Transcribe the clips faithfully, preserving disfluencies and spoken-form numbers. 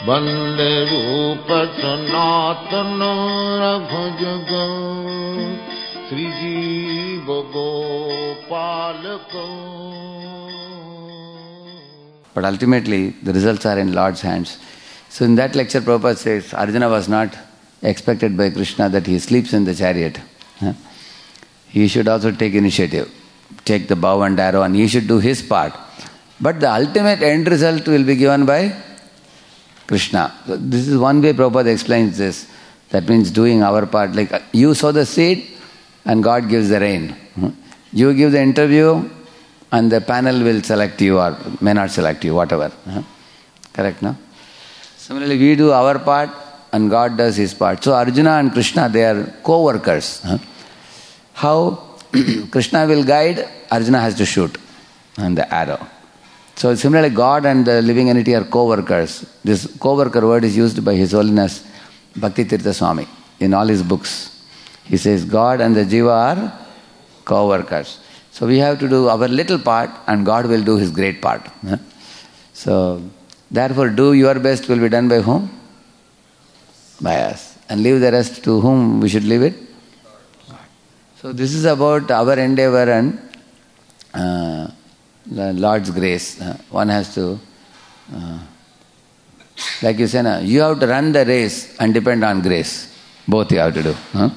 Bande Rupa Sanatana Raghujaga Sri Jiva Gopalaka. But ultimately, the results are in Lord's hands. So in that lecture, Prabhupada says, Arjuna was not expected by Krishna that he sleeps in the chariot. He should also take initiative, take the bow and arrow, and he should do his part. But the ultimate end result will be given by Krishna. So this is one way Prabhupada explains this. That means doing our part. Like you sow the seed and God gives the rain. You give the interview and the panel will select you or may not select you, whatever. Correct, no? Similarly, we do our part and God does his part. So Arjuna and Krishna, they are co-workers. How Krishna will guide, Arjuna has to shoot and the arrow. So similarly, God and the living entity are co-workers. This co-worker word is used by His Holiness Bhakti Tirtha Swami in all his books. He says God and the Jiva are co-workers. So we have to do our little part and God will do his great part. So therefore do your best will be done by whom? By us. And leave the rest to whom we should leave it? God. So this is about our endeavor and uh, the Lord's grace. Uh, one has to, uh, like you say, no, you have to run the race and depend on grace. Both you have to do. Huh?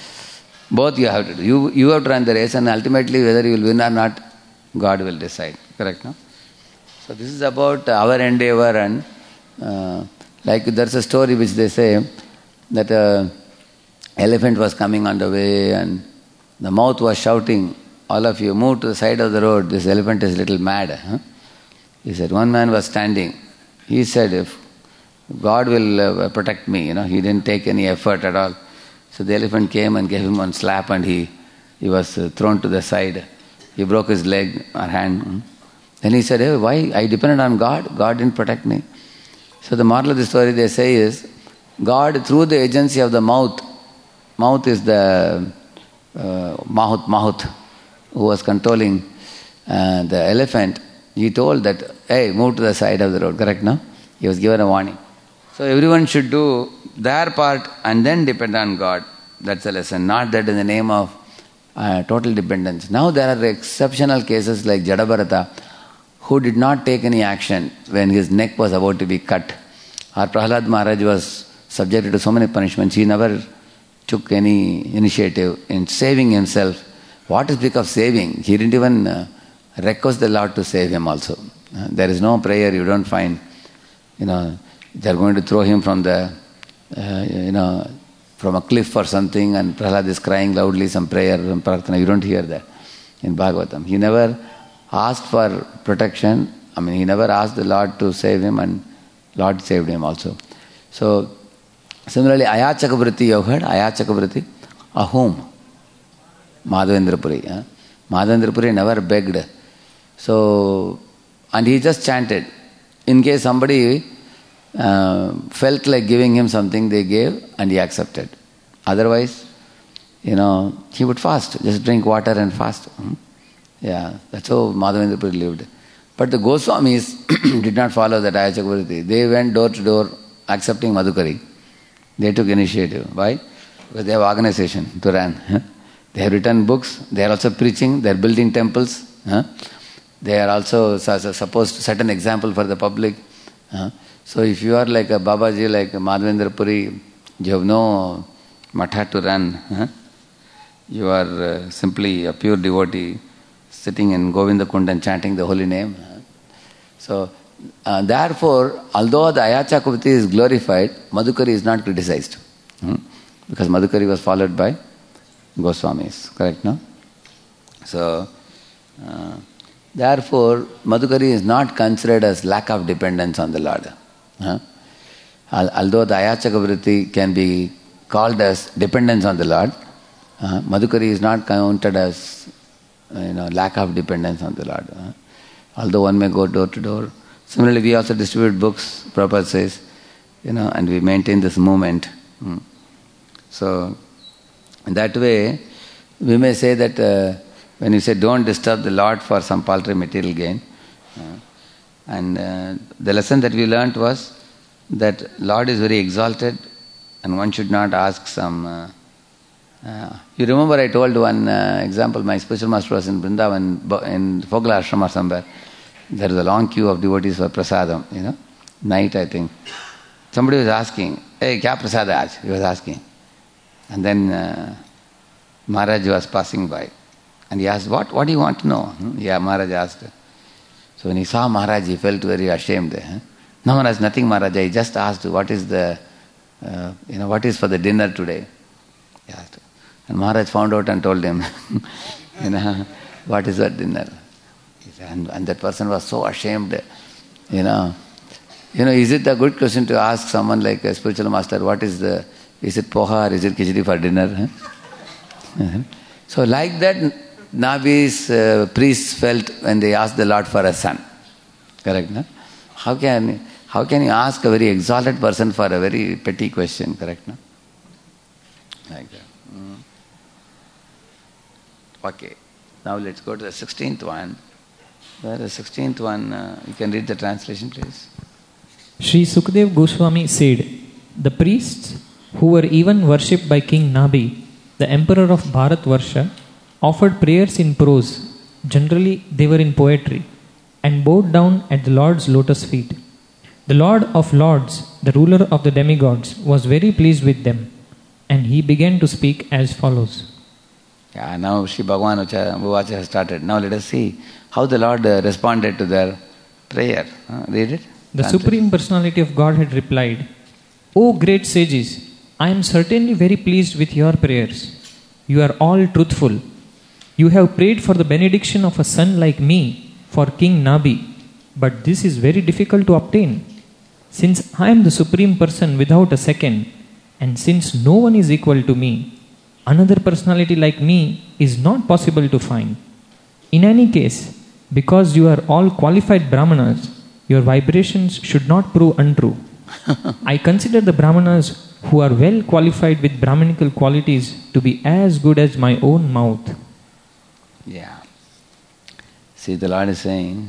Both you have to do. You, you have to run the race and ultimately whether you will win or not, God will decide. Correct, no? So this is about our endeavor and uh, like there's a story which they say that an elephant was coming on the way and the mouth was shouting, all of you move to the side of the road, this elephant is a little mad. Huh? He said, one man was standing. He said, if God will uh, protect me, you know, he didn't take any effort at all. So the elephant came and gave him one slap and he, he was uh, thrown to the side. He broke his leg or hand. Then he said, hey, why? I depended on God. God didn't protect me. So the moral of the story they say is, God through the agency of the mouth, mouth is the uh, Mahut, Mahut, who was controlling uh, the elephant, he told that, hey, move to the side of the road. Correct, no? He was given a warning. So everyone should do their part and then depend on God. That's the lesson. Not that in the name of uh, total dependence. Now there are exceptional cases like Jadabharata, who did not take any action when his neck was about to be cut. Or Prahlad Maharaj was subjected to so many punishments. He never took any initiative in saving himself. What is big of saving? He didn't even uh, request the Lord to save him also. Uh, there is no prayer, you don't find, you know, they are going to throw him from the, uh, you know, from a cliff or something and Prahlad is crying loudly some prayer, some prarthana. You don't hear that in Bhagavatam. He never asked for protection. I mean, he never asked the Lord to save him and Lord saved him also. So, similarly, Ayachaka-vritti, you have heard? Ayachaka-vritti? A whom? Madhavendra Puri. Huh? Madhavendra Puri never begged. So, and he just chanted. In case somebody uh, felt like giving him something, they gave and he accepted. Otherwise, you know, he would fast. Just drink water and fast. Hmm? Yeah, that's how Madhavendra Puri lived. But the Goswamis did not follow that Ayachaka-vritti. They went door to door accepting Madhukari. They took initiative. Why? Because they have organization to run. They have written books, they are also preaching, they are building temples. They are also supposed to set an example for the public. So if you are like a Babaji, like a Madhavendra Puri, you have no matha to run. You are uh, simply a pure devotee sitting in Govinda Kund and chanting the holy name. So, uh, therefore, although the Ayachaka-vritti is glorified, Madhukari is not criticized. Hmm? Because Madhukari was followed by Goswamis. Correct, no? So, uh, therefore, Madhukari is not considered as lack of dependence on the Lord. Huh? Although the Ayachaka-vritti can be called as dependence on the Lord, uh, Madhukari is not counted as you know, lack of dependence on the Lord. Uh, although one may go door to door. Similarly, we also distribute books, Prabhupada says, you know, and we maintain this movement. Mm. So, in that way, we may say that uh, when you say don't disturb the Lord for some paltry material gain, uh, and uh, the lesson that we learnt was that Lord is very exalted and one should not ask some... Uh, uh, you remember I told one uh, example, my spiritual master was in Vrindavan, in Fogla Ashram or somewhere. There is a long queue of devotees for prasadam, you know, night I think. Somebody was asking, hey, kya prasad hai aaj? He was asking. And then uh, Maharaj was passing by. And he asked, what, what do you want to know? Hmm? Yeah, Maharaj asked. So when he saw Maharaj, he felt very ashamed. Huh? No, Maharaj, nothing, Maharaj. He just asked, what is the, uh, you know, what is for the dinner today? He asked. And Maharaj found out and told him, you know, what is that dinner? And, and that person was so ashamed, you know. You know, is it a good question to ask someone like a spiritual master, what is the, is it poha or is it khichdi for dinner? Huh? So like that, Nabi's uh, priests felt when they asked the Lord for a son. Correct, no? How can, how can you ask a very exalted person for a very petty question, correct, no? Like that. Mm. Okay. Now let's go to the sixteenth one. Where the sixteenth one, uh, you can read the translation, please. Sri Sukdev Goswami said, the priests who were even worshipped by King Nabi, the emperor of Bharatvarsha, offered prayers in prose, generally they were in poetry, and bowed down at the Lord's lotus feet. The Lord of Lords, the ruler of the demigods, was very pleased with them, and he began to speak as follows. Yeah, now Shri Bhagavan Uvacha has started. Now let us see how the Lord uh, responded to their prayer. Uh, read it. The Supreme Personality of Godhead replied, O great sages, I am certainly very pleased with your prayers. You are all truthful. You have prayed for the benediction of a son like me for King Nabi, but this is very difficult to obtain. Since I am the Supreme Person without a second, and since no one is equal to me, another personality like me is not possible to find. In any case, because you are all qualified Brahmanas, your vibrations should not prove untrue. I consider the Brahmanas who are well qualified with Brahmanical qualities to be as good as my own mouth. Yeah. See, the Lord is saying,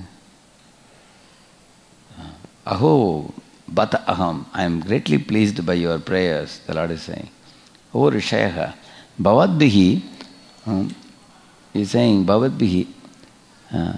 Aho, bata aham, I am greatly pleased by your prayers, the Lord is saying. O Rishayaha, bhavadbihi, um, he is saying, bhavadbihi, uh,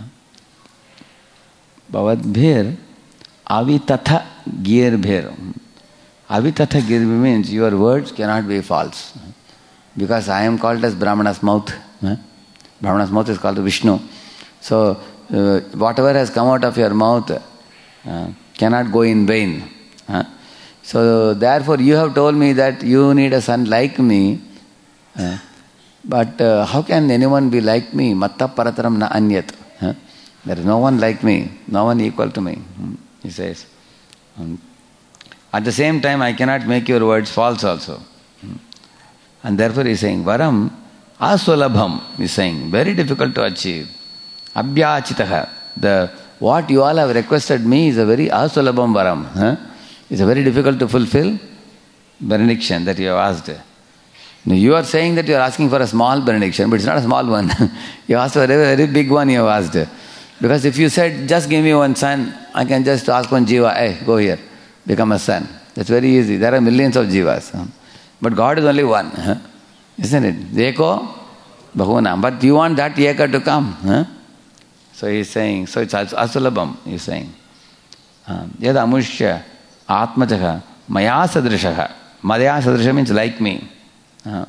bhavadbhir, avitatha girbhir. Avitatha girbhir means your words cannot be false. Because I am called as Brahmana's mouth. Huh? Brahmana's mouth is called Vishnu. So, uh, whatever has come out of your mouth uh, cannot go in vain. Huh? So, therefore, you have told me that you need a son like me. Uh, but uh, how can anyone be like me? Matta parataram na anyat. Huh? There is no one like me, no one equal to me. Hmm? He says. Um, at the same time, I cannot make your words false also. Hmm? And therefore, he is saying, Varam aswalabham, he is saying, very difficult to achieve. Abhyachitaha, the what you all have requested me is a very aswalabham varam. Huh? It's a very difficult to fulfill benediction that you have asked. Now, you are saying that you are asking for a small benediction, but it's not a small one. You asked for a very, very big one you have asked. Because if you said, just give me one son, I can just ask one jiva, hey, go here, become a son. That's very easy. There are millions of jivas. Huh? But God is only one. Huh? Isn't it? Eko Bhagavana. But you want that Eka to come. Huh? So he is saying, so it's asulabham, he is saying. Yad amushya atmajaha maya sadrishaha. Maya sadrisha means like me. Uh,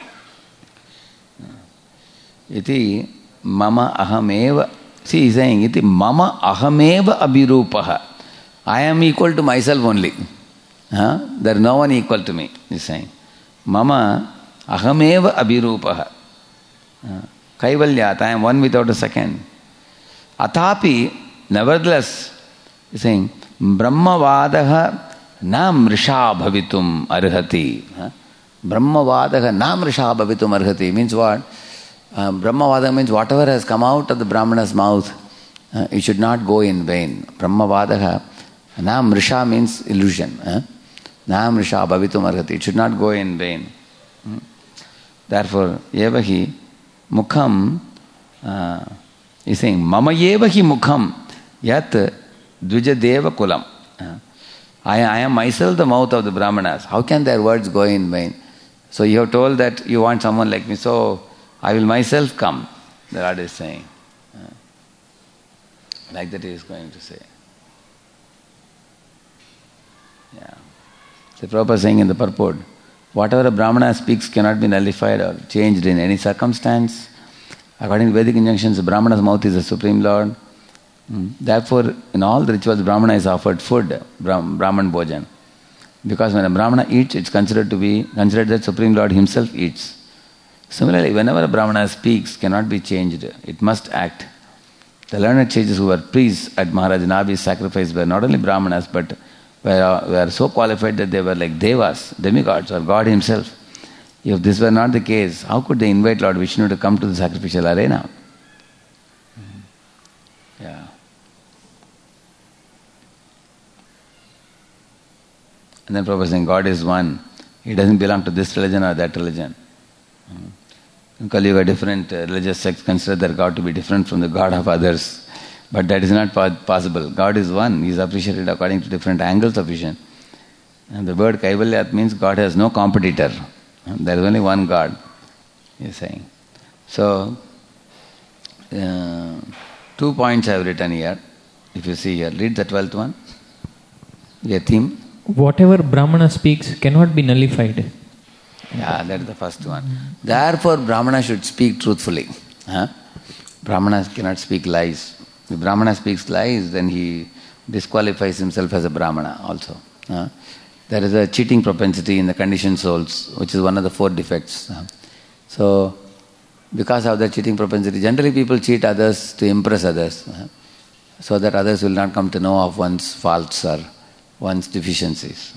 iti mama ahameva. See, he is saying, iti mama ahameva abhirupaha. I am equal to myself only. Huh? There is no one equal to me, he is saying. Mama ahameva abhirupaha. Uh, Kaivalyat, I am one without a second. Atapi, nevertheless, he is saying, Brahmavadaha na mrisha bhavitum arhati. Huh? Brahmavadaha na mrisha bhavitum arhati means what? Uh, Brahmavada means whatever has come out of the Brahmana's mouth, uh, it should not go in vain. Brahmavadaha na mrisha means illusion. Huh? Na mrisha bhavitum arhati. It should not go in vain. Hmm? Therefore, evahi mukham, uh, he is saying, mama evahi mukham yat dvijadeva kulam. Uh, I, I am myself the mouth of the Brahmanas. How can their words go in vain? So you have told that you want someone like me, so I will myself come, the Lord is saying. Uh, like that he is going to say. Yeah. So Prabhupada is saying in the purport, whatever a Brahmana speaks cannot be nullified or changed in any circumstance. According to Vedic injunctions, the Brahmana's mouth is the Supreme Lord. Mm. Therefore, in all the rituals, Brahmana is offered food, Brahm, Brahman Bhojan. Because when a Brahmana eats, it's considered to be, considered that Supreme Lord himself eats. Similarly, whenever a Brahmana speaks, cannot be changed. It must act. The learned sages who were priests at Maharaj Nabhi's sacrifice were not only Brahmanas, but were, were so qualified that they were like devas, demigods, or God himself. If this were not the case, how could they invite Lord Vishnu to come to the sacrificial arena? Yeah. And then Prabhupada is saying, God is one. He doesn't belong to this religion or that religion. In Kali Yuga, different religious sects consider their God to be different from the God of others. But that is not possible. God is one. He is appreciated according to different angles of vision. And the word Kaivalya means God has no competitor. There is only one God, he is saying. So, uh, two points I have written here. If you see here, read the twelfth one. The theme. Whatever Brahmana speaks cannot be nullified. Yeah, that is the first one. Therefore, Brahmana should speak truthfully. Huh? Brahmana cannot speak lies. If Brahmana speaks lies, then he disqualifies himself as a Brahmana also. Huh? There is a cheating propensity in the conditioned souls, which is one of the four defects. Huh? So, because of that cheating propensity, generally people cheat others to impress others, huh? so that others will not come to know of one's faults or one's deficiencies.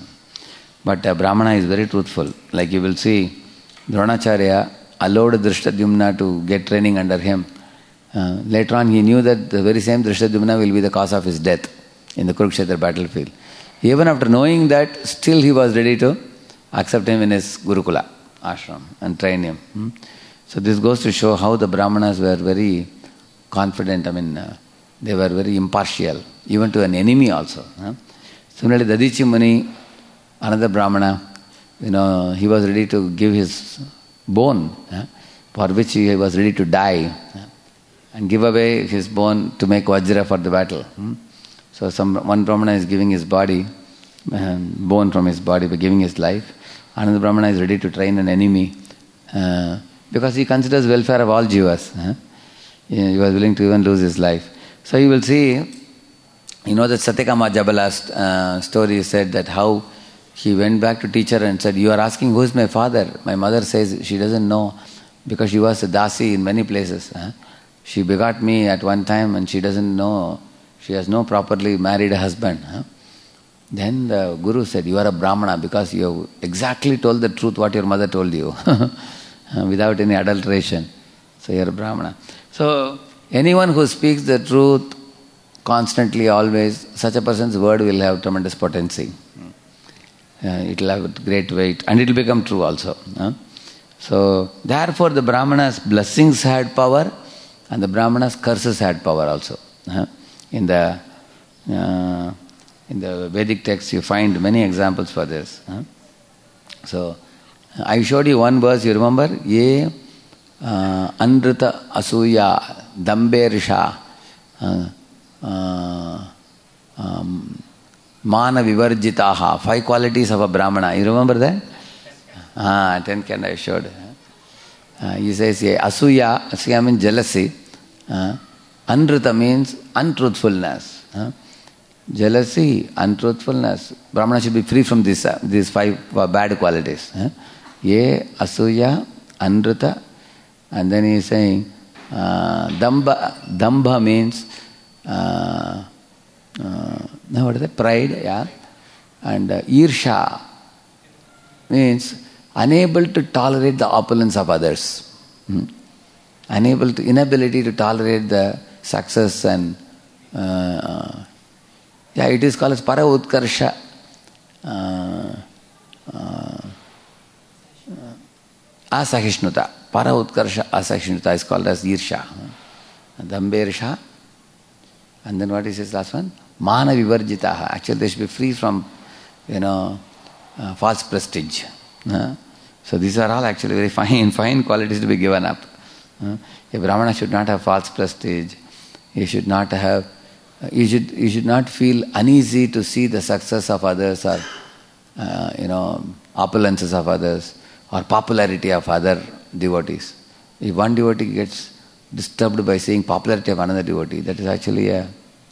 But a Brahmana is very truthful. Like you will see, Dronacharya allowed Drishtadyumna to get training under him. Uh, later on he knew that the very same Drishtadyumna will be the cause of his death in the Kurukshetra battlefield. Even after knowing that, still he was ready to accept him in his Gurukula ashram and train him. Hmm? So this goes to show how the Brahmanas were very confident, I mean, uh, they were very impartial, even to an enemy also. Huh? Similarly, Dadichi Muni, another Brahmana, you know, he was ready to give his bone, huh, for which he was ready to die, huh, and give away his bone to make Vajra for the battle. Hmm? So some one Brahmana is giving his body, um, bone from his body by giving his life. Another Brahmana is ready to train an enemy uh, because he considers welfare of all jivas. Huh? He was willing to even lose his life. So you will see, you know that Satyakama Jabala's uh, story said that how he went back to teacher and said, you are asking who is my father? My mother says she doesn't know because she was a dasi in many places. Huh? She begot me at one time and she doesn't know. She has no properly married husband. Huh? Then the Guru said, you are a Brahmana because you have exactly told the truth what your mother told you without any adulteration. So you are a Brahmana. So anyone who speaks the truth constantly, always, such a person's word will have tremendous potency. Uh, it will have great weight and it will become true also. Huh? So therefore the Brahmana's blessings had power and the Brahmana's curses had power also. Huh? In the uh, in the Vedic texts you find many examples for this. Huh? So I showed you one verse, you remember? Ye uh, Anrita Asuya Damberisha uh, uh, um, Mana Vivarjitaha, five qualities of a Brahmana. You remember that? Ah, ten can I showed. Uh, he says, yeah, Asuya, Asuya means jealousy. Uh, Anrita means untruthfulness. Uh, jealousy, untruthfulness. Brahmana should be free from this, uh, these five uh, bad qualities. Uh, Ye, Asuya, Anrita. And then he is saying, uh, Damba, Damba means, uh, uh, now what is that? Pride, yeah. And uh, Irsha means unable to tolerate the opulence of others. Hmm. Unable to, inability to tolerate the success and uh, yeah, it is called as para utkarsha. Uh, uh, asahishnuta. Para utkarsha asahishnuta is called as irsha. Dambersha. And then what is his last one? Mana vivarjitaha. Actually they should be free from you know, uh, false prestige. Uh, so these are all actually very fine, fine qualities to be given up. Uh, a Brahmana should not have false prestige. He should not have, uh, you should, you should not feel uneasy to see the success of others or, uh, you know, opulences of others or popularity of other devotees. If one devotee gets disturbed by seeing popularity of another devotee, that is actually a,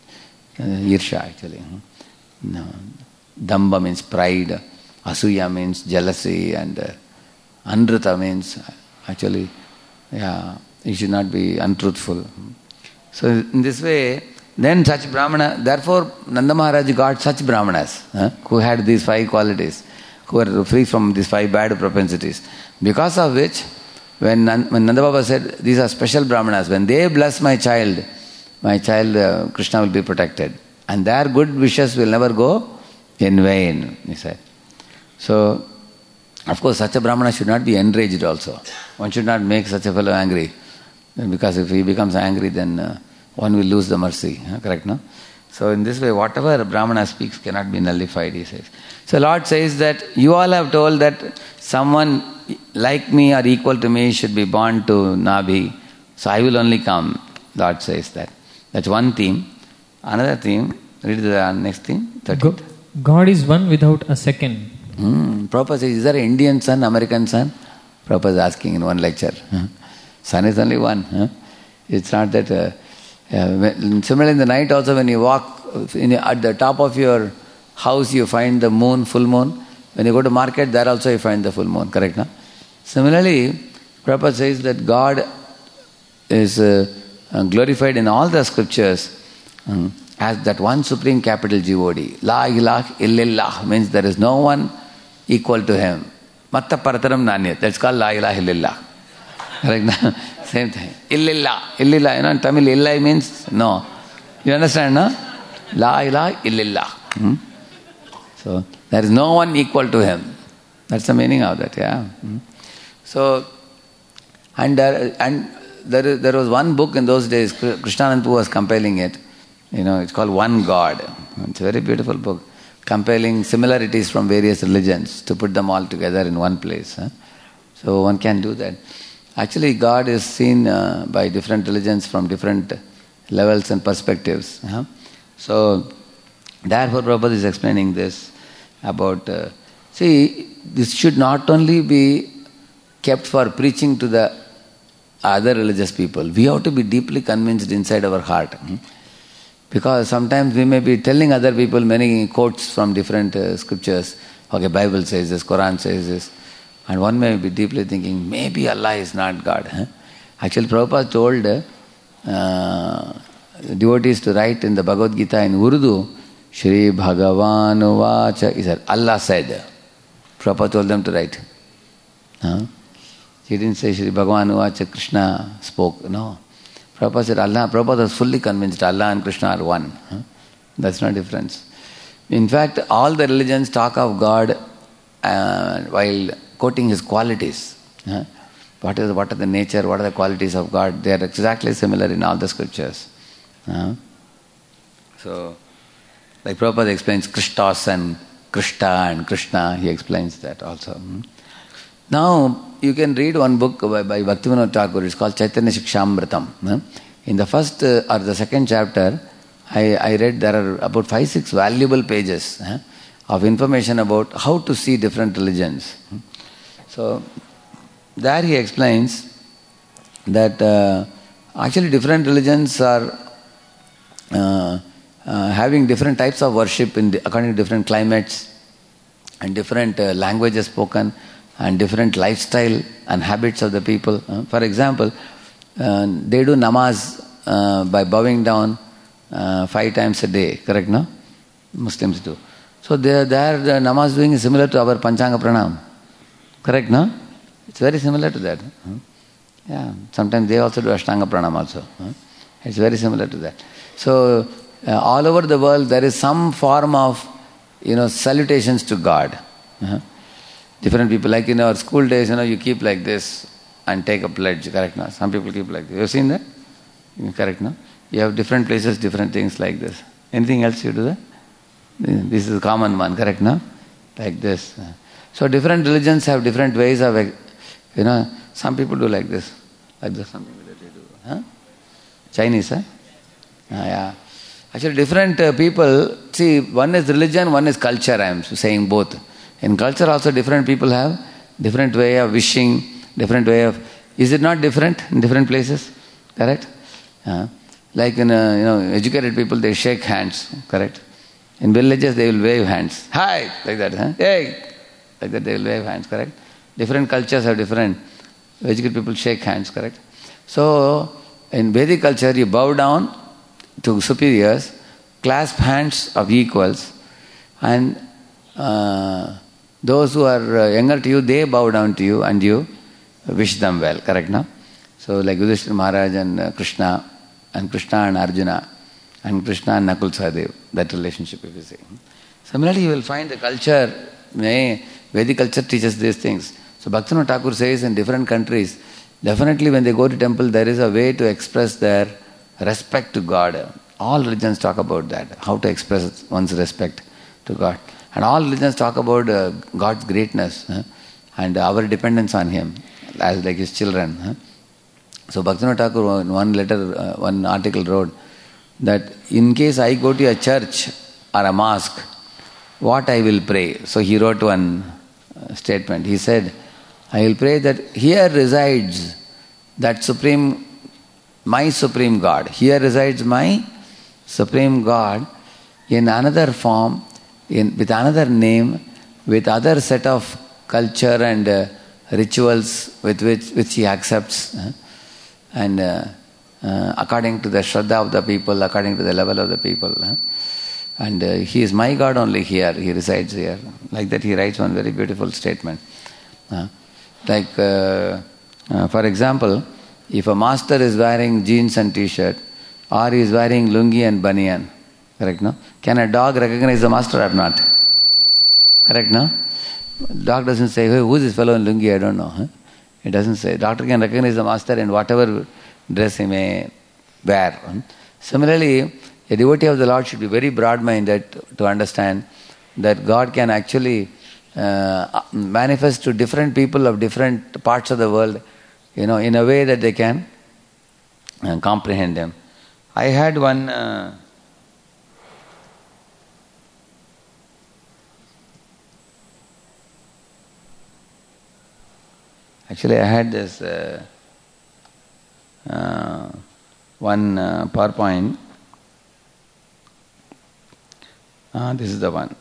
a irsha actually. No. Damba means pride, asuya means jealousy, and uh, anrita means actually, yeah, you should not be untruthful. So in this way, then such Brahmana, therefore Nanda Maharaj got such Brahmanas huh, who had these five qualities, who were free from these five bad propensities. Because of which, when, when Nanda Baba said, these are special Brahmanas, when they bless my child, my child uh, Krishna will be protected. And their good wishes will never go in vain, he said. So, of course, such a Brahmana should not be enraged also. One should not make such a fellow angry. Because if he becomes angry, then uh, one will lose the mercy. Huh? Correct, no? So in this way, whatever Brahmana speaks cannot be nullified, he says. So Lord says that you all have told that someone like me or equal to me should be born to Nabhi. So I will only come. Lord says that. That's one theme. Another theme, read the next theme. Go, God is one without a second. Hmm. Prabhupada says, is there an Indian sun, American sun? Prabhupada is asking in one lecture. Huh? Sun is only one. Huh? It's not that... Uh, uh, similarly in the night also when you walk in, at the top of your house you find the moon, full moon. When you go to market there also you find the full moon. Correct, no? Similarly, Prabhupada says that God is uh, uh, glorified in all the scriptures um, as that one supreme capital G O D. La ilah illillah means there is no one equal to him. Matta parataram nanyat. That's called la ilah illillah. Correct? Same thing. Illillah. Illillah. You know in Tamil, illai means no. You understand, no? La ilah illillah. Hmm? So, there is no one equal to him. That's the meaning of that, yeah. Hmm? So, and there, and there, is, there was one book in those days, Krishnanand was compiling it. You know, it's called One God. It's a very beautiful book, compiling similarities from various religions to put them all together in one place. Huh? So one can do that. Actually, God is seen uh, by different religions from different levels and perspectives. Huh? So, therefore Prabhupada is explaining this about, uh, see, this should not only be kept for preaching to the other religious people. We have to be deeply convinced inside our heart. Hmm? Because sometimes we may be telling other people many quotes from different uh, scriptures. Okay, Bible says this, Quran says this. And one may be deeply thinking, maybe Allah is not God. Huh? Actually, Prabhupada told uh, devotees to write in the Bhagavad Gita in Urdu, Shri Bhagavan Vacha, he said, Allah said. Prabhupada told them to write. Huh? He didn't say Shri Bhagavan Vacha, Krishna spoke. No. Prabhupada said Allah. Prabhupada was fully convinced Allah and Krishna are one. Huh? That's no difference. In fact, all the religions talk of God uh, while quoting his qualities. Huh? What is what are the nature, what are the qualities of God? They are exactly similar in all the scriptures. Huh? So, like Prabhupada explains Christos and Krishna and Krishna, he explains that also. Hmm? Now, you can read one book by, by Bhaktivinoda Thakur, it's called Chaitanya Shikshamritam. Huh? In the first uh, or the second chapter, I, I read there are about five, six valuable pages huh, of information about how to see different religions. Hmm? So, there he explains that uh, actually different religions are uh, uh, having different types of worship in the, according to different climates and different uh, languages spoken and different lifestyle and habits of the people. Uh, for example, uh, they do namaz uh, by bowing down uh, five times a day, correct, no? Muslims do. So their the namaz doing is similar to our Panchanga Pranam. Correct, no? It's very similar to that. Huh? Yeah. Sometimes they also do Ashtanga Pranam also. Huh? It's very similar to that. So, uh, all over the world there is some form of, you know, salutations to God. Uh-huh. Different people, like in our school days, you know, you keep like this and take a pledge, correct, no? Some people keep like this. You have seen that? Correct, no? You have different places, different things like this. Anything else you do that? This is a common one, correct, no? like this. So different religions have different ways of, you know, some people do like this, like this, something that they do. Huh? Chinese, huh? Ah, yeah. Actually different uh, people, see, one is religion, one is culture, I am saying both. In culture also different people have different way of wishing, different way of, is it not different in different places? Correct? Uh, like in, uh, you know, educated people, they shake hands, correct? In villages, they will wave hands. Hi! Like that, huh? Hey! Like that, they will wave hands, correct? Different cultures have different, educated people shake hands, correct? So, in Vedic culture, you bow down to superiors, clasp hands of equals, and uh, those who are uh, younger to you, they bow down to you and you wish them well, correct, no? So, like Yudhishthira Maharaj and uh, Krishna, and Krishna and Arjuna, and Krishna and Nakul Sahadev, that relationship, if you see. Similarly, you will find the culture, Vedic culture teaches these things. So, Bhaktivinoda Thakur says in different countries, definitely when they go to temple, there is a way to express their respect to God. All religions talk about that, how to express one's respect to God. And all religions talk about uh, God's greatness uh, and our dependence on Him, as like His children. Uh. So Bhaktivinoda Thakur in one letter, uh, one article wrote that in case I go to a church or a mosque, what I will pray. So he wrote one uh, statement. He said, I will pray that here resides that supreme, my supreme God. Here resides my supreme God in another form, in with another name, with other set of culture and uh, rituals with which, which he accepts. Uh, and uh, uh, according to the Shraddha of the people, according to the level of the people. Uh, and uh, he is my God only here, he resides here. Like that he writes one very beautiful statement. Uh, like, uh, uh, for example, if a master is wearing jeans and t-shirt, or he is wearing lungi and banyan, correct, no? Can a dog recognize the master or not? Correct, no? Dog doesn't say, hey, who is this fellow in lungi? I don't know. Huh? It doesn't say. Doctor can recognize the master in whatever dress he may wear. Similarly, a devotee of the Lord should be very broad-minded to understand that God can actually uh, manifest to different people of different parts of the world, you know, in a way that they can uh, comprehend Him. I had one uh, actually I had this uh, uh, one uh, PowerPoint. Uh, this is the one.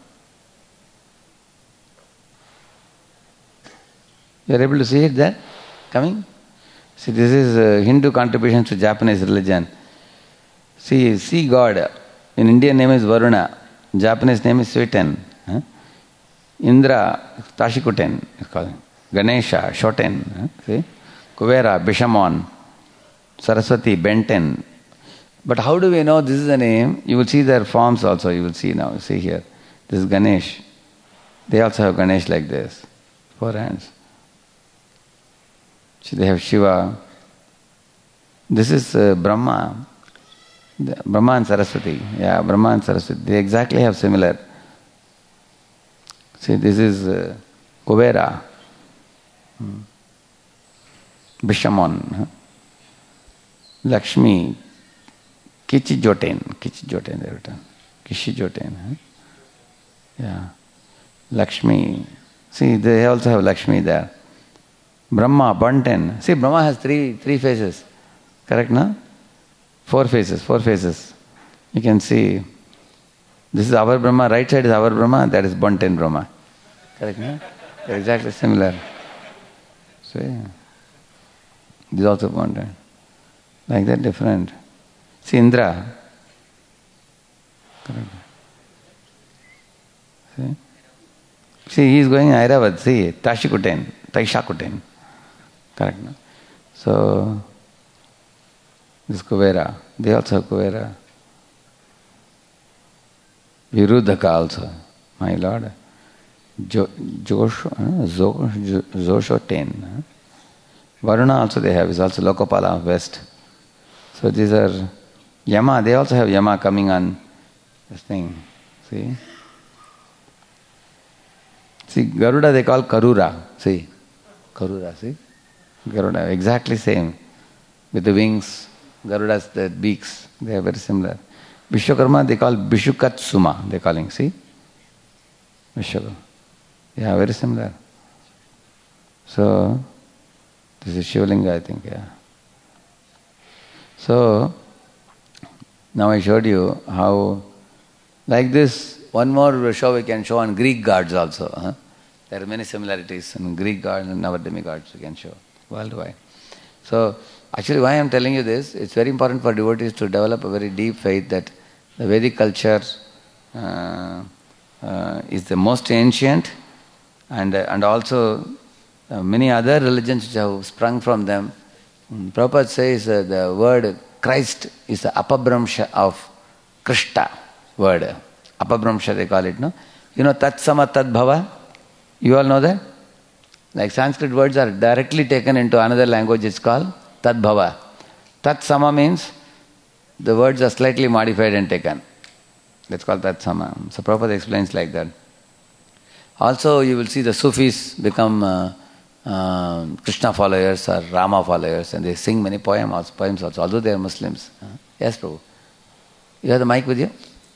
You are able to see it there? Coming? See, this is uh, Hindu contributions to Japanese religion. See, see God. In Indian name is Varuna. Japanese name is Suiten. Huh? Indra, Tashikuten is called. Ganesha, Shoten. Huh? See? Kuvera, Bishamon. Saraswati, Benten. But how do we know this is the name? You will see their forms also, you will see now. See here. This is Ganesh. They also have Ganesh like this. Four hands. See, they have Shiva. This is uh, Brahma. The Brahma and Saraswati. Yeah, Brahma and Saraswati. They exactly have similar. See, this is uh, Kuvera. Hmm. Bishamon. Huh? Lakshmi. Kichi Joten. Kichi Joten, they written. Kishi Joten. Huh? Yeah. Lakshmi. See, they also have Lakshmi there. Brahma, Banten. See, Brahma has three three faces. Correct, no? Four faces, four faces. You can see. This is our Brahma, right side is our Brahma, that is Banten Brahma. Correct, no? They're exactly similar. See? This is also Banten. Like that, different. See, Indra. Correct. See? See, he is going Airavad. See, Tashikuten, Taishakuten. Correct, no? So, this Kuvera. They also have Kuvera. Virudhaka also. My Lord. Jo, Josho, uh, Zo, Zoshoten. Varuna also they have. Is also Lokapala of West. So these are Yama. They also have Yama coming on this thing. See? See, Garuda they call Karura. See, Karura, see? Garuda, exactly same. With the wings, Garuda's the beaks, they are very similar. Vishwakarma they call Bishukatsuma, they are calling, see? Vishwakarma. Yeah, very similar. So, this is Shivalinga, I think, yeah. So, now I showed you how, like this, one more show we can show on Greek gods also. Huh? There are many similarities in Greek gods and our demigods we can show worldwide. So, actually why I am telling you this, it's very important for devotees to develop a very deep faith that the Vedic culture uh, uh, is the most ancient, and, uh, and also uh, many other religions which have sprung from them. Mm, Prabhupada says uh, the word Christ is the apabramsha of Krishna word. Apabramsha they call it, no? You know, tat sama tat bhava? You all know that? Like Sanskrit words are directly taken into another language, it's called tat bhava. Tat sama means the words are slightly modified and taken. That's called tat sama. So Prabhupada explains like that. Also you will see the Sufis become uh, uh, Krishna followers or Rama followers, and they sing many poems, poems also, although they are Muslims. Uh, yes, Prabhu. You have the mic with you?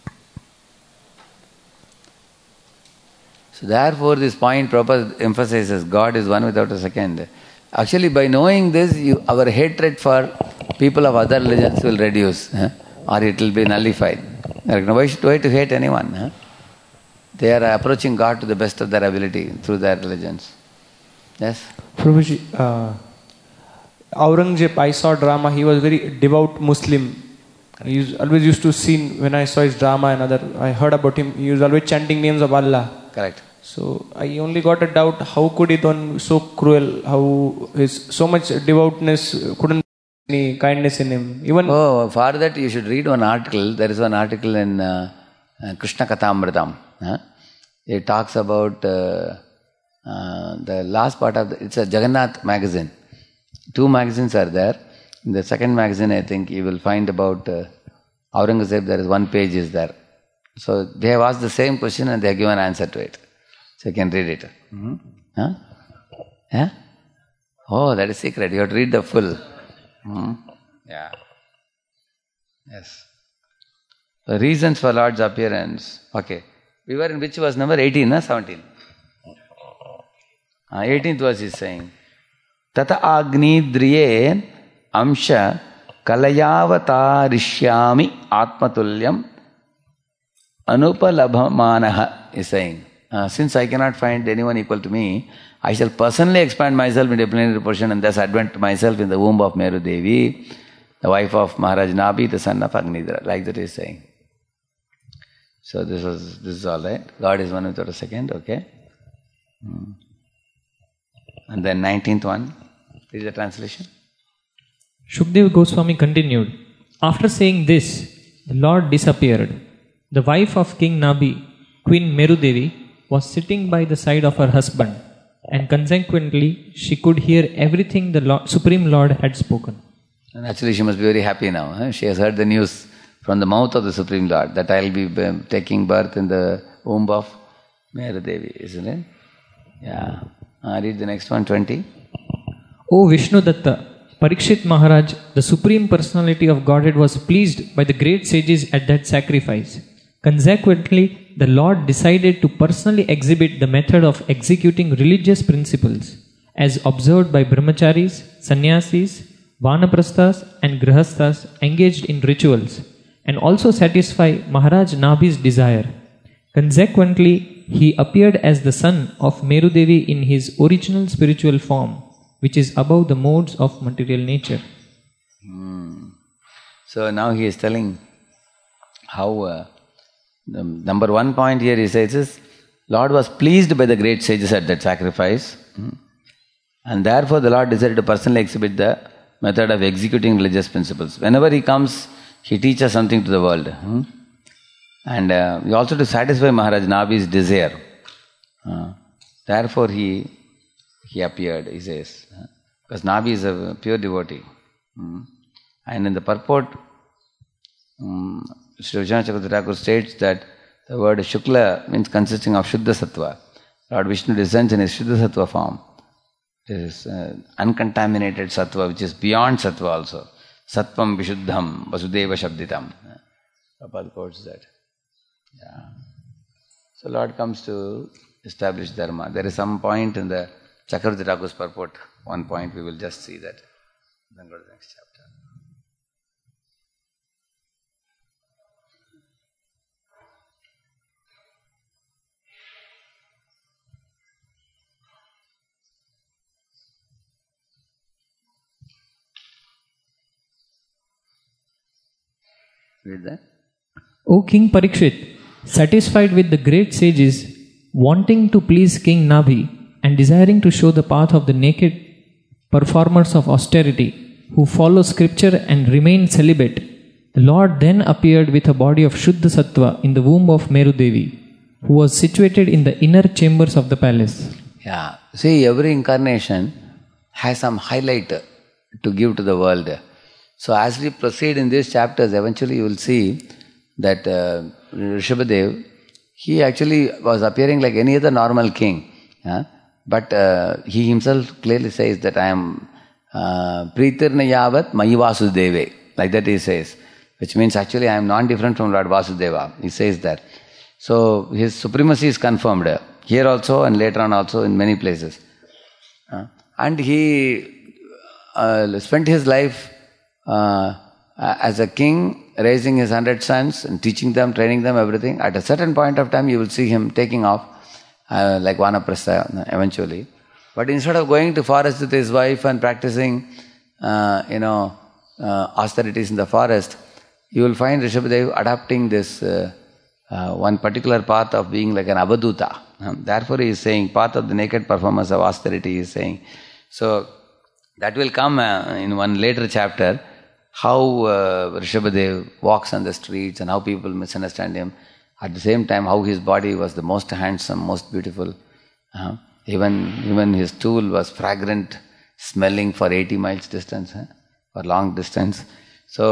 So therefore this point Prabhupada emphasizes, God is one without a second. Actually by knowing this, you, our hatred for people of other religions will reduce, huh? Or it will be nullified. Why should why to hate anyone? Huh? They are approaching God to the best of their ability through their religions. Yes? Prabhuji, uh, Aurangzeb, I saw drama, he was very devout Muslim. He was always used to sing, when I saw his drama and other, I heard about him, he was always chanting names of Allah. Correct. So I only got a doubt, how could it be so cruel, how his so much devoutness couldn't be any kindness in him. Even oh, for that you should read one article. There is one article in uh, uh, Krishna Kathamritam. Huh? It talks about uh, uh, the last part of the, it's a Jagannath magazine. Two magazines are there. In the second magazine, I think you will find about uh, Aurangzeb. There is one page is there. So they have asked the same question and they have given answer to it. So you can read it. Mm-hmm. Huh? Yeah? Oh, that is secret. You have to read the full. Mm-hmm. Yeah. Yes. The reasons for Lord's appearance. Okay. We were in which verse number? eighteen, no? seventeen. Uh, eighteenth verse is saying, Tata agni driye amsha kalayavatarishyami atmatulyam anupalabhamanaha is saying. Uh, since I cannot find anyone equal to me, I shall personally expand myself in a plenary portion and thus advent myself in the womb of Meru Devi, the wife of Maharaj Nabi, the son of Agnidra. Like that he is saying. So this was this is all right. God is one without a second, okay? Hmm. And then nineteenth one. Is the translation? Shukdev Goswami continued, after saying this, the Lord disappeared. The wife of King Nabi, Queen Meru Devi, was sitting by the side of her husband, and consequently she could hear everything the Lord, Supreme Lord had spoken. And actually she must be very happy now. Huh? She has heard the news from the mouth of the Supreme Lord that I will be taking birth in the womb of Meru Devi, isn't it? Yeah. Uh, read the next one, twenty. O Vishnu Datta, Parikshit Maharaj, the Supreme Personality of Godhead, was pleased by the great sages at that sacrifice. Consequently, the Lord decided to personally exhibit the method of executing religious principles as observed by brahmacharis, sannyasis, vanaprasthas and grihasthas engaged in rituals, and also satisfy Maharaj Nabi's desire. Consequently, he appeared as the son of Meru Devi in his original spiritual form, which is above the modes of material nature. Hmm. So now he is telling how uh, the number one point here he says is, Lord was pleased by the great sages at that sacrifice, hmm. and therefore the Lord decided to personally exhibit the method of executing religious principles. Whenever he comes, he teaches something to the world. Hmm. And uh, also to satisfy Maharaj Nabi's desire. Uh, therefore he he appeared, he says. Uh, because Nabi is a pure devotee. Mm. And in the purport, um, Sri Vijayanath Chakravarti Thakur states that the word Shukla means consisting of Shuddha Sattva. Lord Vishnu descends in his Shuddha Sattva form. This uh, uncontaminated Sattva, which is beyond Sattva also. Sattvam Vishuddham Vasudeva Shabditam. Prabhupada quotes that. Yeah. So Lord comes to establish Dharma. There is some point in the Chakravarti Thakur's purport. One point we will just see that. Then go to the next chapter. Read that. O King Parikshit, satisfied with the great sages, wanting to please King Nabhi and desiring to show the path of the naked performers of austerity who follow scripture and remain celibate, the Lord then appeared with a body of Shuddha Sattva in the womb of Meru Devi, who was situated in the inner chambers of the palace. Yeah. See, every incarnation has some highlight to give to the world. So as we proceed in these chapters, eventually you will see that uh, Rishabhadev, he actually was appearing like any other normal king. Yeah? But uh, he himself clearly says that I am Pritirna Yavat Mayi Vasudeve. Like that he says. Which means actually I am non-different from Lord Vasudeva. He says that. So his supremacy is confirmed here also and later on also in many places. Uh, and he uh, spent his life Uh, as a king, raising his hundred sons and teaching them, training them, everything. At a certain point of time, you will see him taking off, uh, like Vanaprastha eventually. But instead of going to forest with his wife and practicing, uh, you know, uh, austerities in the forest, you will find Rishabhadev adopting this uh, uh, one particular path of being like an avaduta. Um, therefore, he is saying, path of the naked performance of austerity, he is saying. So, that will come uh, in one later chapter. How uh, Rishabhadev walks on the streets and how people misunderstand him. At the same time, how his body was the most handsome, most beautiful. Uh, even even his stool was fragrant, smelling for eighty miles distance, huh? For long distance. So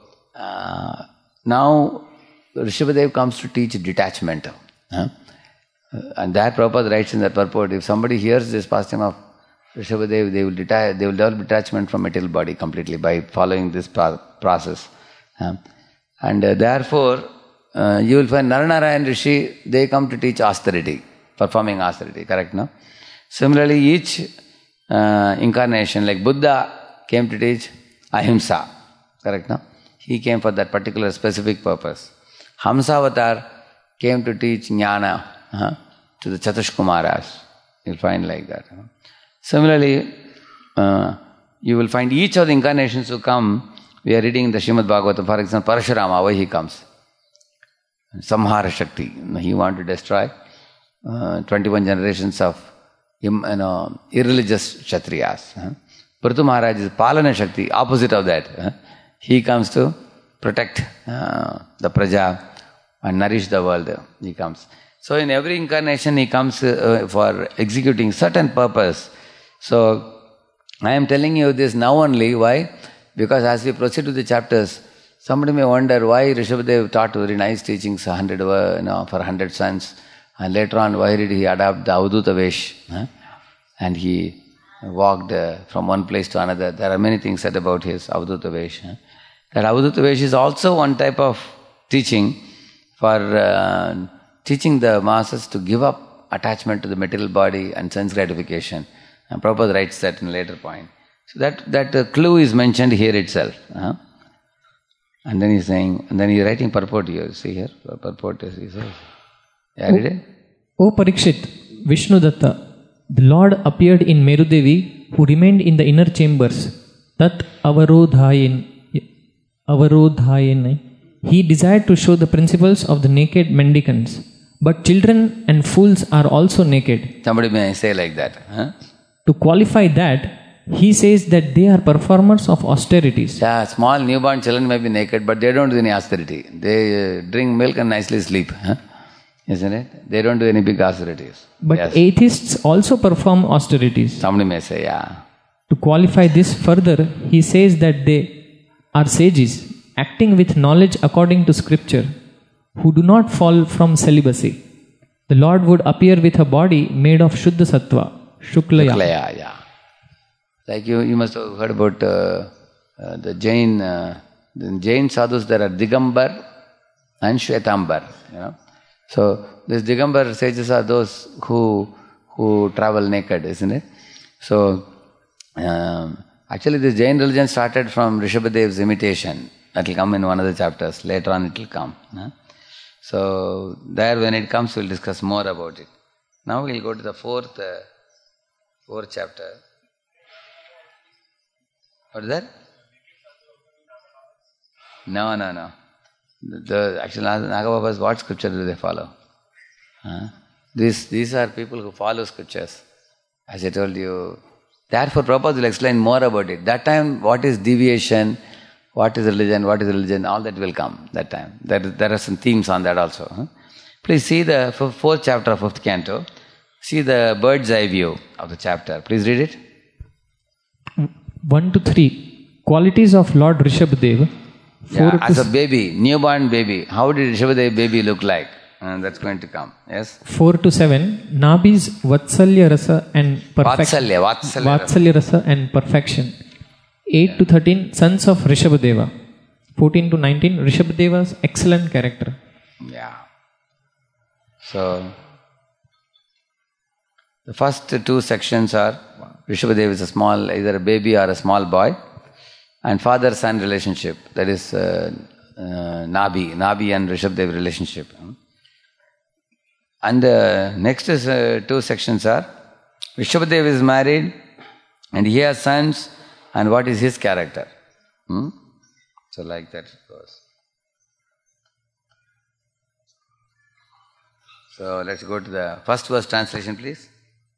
uh, now Rishabhadev comes to teach detachment. Huh? And that Prabhupada writes in that purport, if somebody hears this pastime of Rishabhadev, they will detach, they will develop detachment from material body completely by following this process. Um, and uh, therefore, uh, you will find Naranarayan Rishi, they come to teach austerity, performing austerity, correct, no? Similarly, each uh, incarnation, like Buddha came to teach Ahimsa, correct, no? He came for that particular specific purpose. Hamsavatar came to teach Jnana uh, to the Chatushkumaras. You'll find like that. You know? Similarly, uh, you will find each of the incarnations who come, we are reading in the Srimad Bhagavatam, for example, Parashurama, why he comes? Samhara Shakti. He wanted to destroy uh, twenty-one generations of you know, irreligious Kshatriyas. Huh? Prithu Maharaj is Palana Shakti, opposite of that. Huh? He comes to protect uh, the Praja and nourish the world. He comes. So in every incarnation he comes uh, for executing certain purpose. So, I am telling you this now only. Why? Because as we proceed with the chapters, somebody may wonder why Rishabhadev taught very nice teachings, hundred, you know, for hundred sons, and later on why did he adopt the Avaduta Vesh? Huh? And he walked uh, from one place to another. There are many things said about his Avaduta Vesh. Huh? That Avaduta Vesh is also one type of teaching for uh, teaching the masses to give up attachment to the material body and sense gratification. And Prabhupada writes that in a later point. So that, that uh, clue is mentioned here itself. Uh-huh. And then he's saying, and then he's writing purport here. See here, purport is, he says. Yeah, read it. O Parikshit, Vishnu Datta, the Lord appeared in Meru Devi, who remained in the inner chambers. Tat avarodhayen, avarodhayen. He desired to show the principles of the naked mendicants. But children and fools are also naked. Somebody may say like that. Huh? To qualify that, he says that they are performers of austerities. Yeah, small newborn children may be naked, but they don't do any austerity. They uh, drink milk and nicely sleep. Huh? Isn't it? They don't do any big austerities. But yes. Atheists also perform austerities. Somebody may say, yeah. To qualify this further, he says that they are sages, acting with knowledge according to scripture, who do not fall from celibacy. the Lord would appear with a body made of Shuddha Sattva, Shuklaya. Shuklaya, yeah. Like you, you must have heard about uh, uh, the Jain, uh, the Jain sadhus. There are Digambar and Shwetambar. You know, so these Digambar sages are those who who travel naked, isn't it? So um, actually, this Jain religion started from Rishabhadev's imitation. That will come in one of the chapters. Later on, it will come. Huh? So there, when it comes, we'll discuss more about it. Now we'll go to the fourth, uh, fourth chapter. What is that? No, no, no. The, the actually Nagababa's what scripture do they follow? Huh? These these are people who follow scriptures. As I told you. Therefore, Prabhupada will explain more about it. That time, what is deviation? What is religion? What is religion? All that will come that time. There, there are some themes on that also. Huh? Please see the fourth chapter of fifth canto. See the bird's eye view of the chapter. Please read it. one to three. Qualities of Lord Rishabhadev. Yeah, as a baby, newborn baby. How did Rishabhadev baby look like? Uh, that's going to come. Yes? four to seven. Nabhi's Vatsalya Rasa and perfection. Vatsalya, Vatsalya, Vatsalya Rasa and perfection. eight yeah. to thirteen. Sons of Rishabhadeva. fourteen to nineteen. Rishabhadeva's excellent character. Yeah. So, the first two sections are Rishabhadeva is a small, either a baby or a small boy, and father-son relationship. That is uh, uh, Nabhi, Nabhi and Rishabhadeva relationship. And the uh, next is, uh, two sections are Rishabhadeva is married and he has sons, and what is his character. Hmm? So like that it goes. So let's go to the first verse translation, please.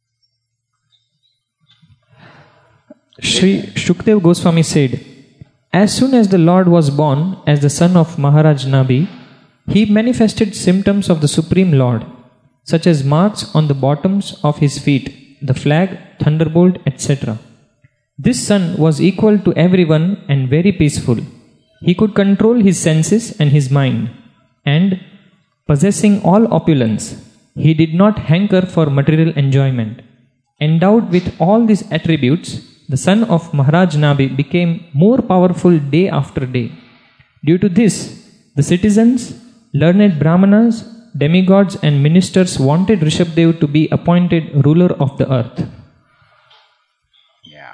Sri Shukdev Goswami said, as soon as the Lord was born as the son of Maharaj Nabhi, he manifested symptoms of the Supreme Lord, such as marks on the bottoms of his feet, the flag, thunderbolt, et cetera. This son was equal to everyone and very peaceful. He could control his senses and his mind, and possessing all opulence, he did not hanker for material enjoyment. Endowed with all these attributes, the son of Maharaj Nabhi became more powerful day after day. Due to this, the citizens, learned brahmanas, demigods and ministers wanted Rishabhadev to be appointed ruler of the earth. Yeah.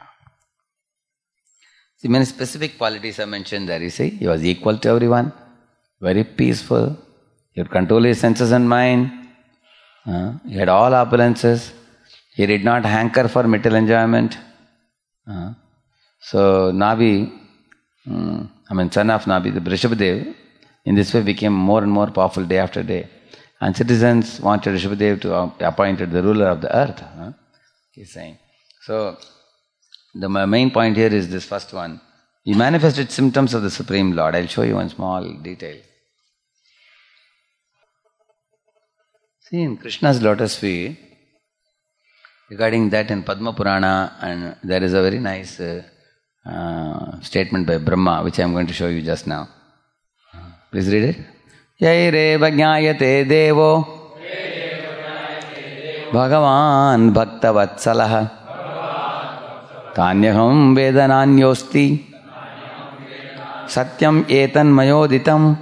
See, many specific qualities are mentioned there. You see, he was equal to everyone, very peaceful, he could control his senses and mind, uh, he had all opulences, he did not hanker for material enjoyment. Uh, so Nabhi, um, I mean son of Nabhi, the Rishabhadev, in this way became more and more powerful day after day. And citizens wanted Rishabhadev to be appointed the ruler of the earth. Huh? He's saying. So the main point here is this first one. He manifested symptoms of the Supreme Lord. I'll show you one small detail. See, in Krishna's lotus feet, regarding that in Padma Purana, and there is a very nice uh, uh, statement by Brahma, which I am going to show you just now. Please read it. Yaireva jnayate devo Bhagavan bhakta vatsalah Tanyaham vedananyosti Satyam etan mayoditam.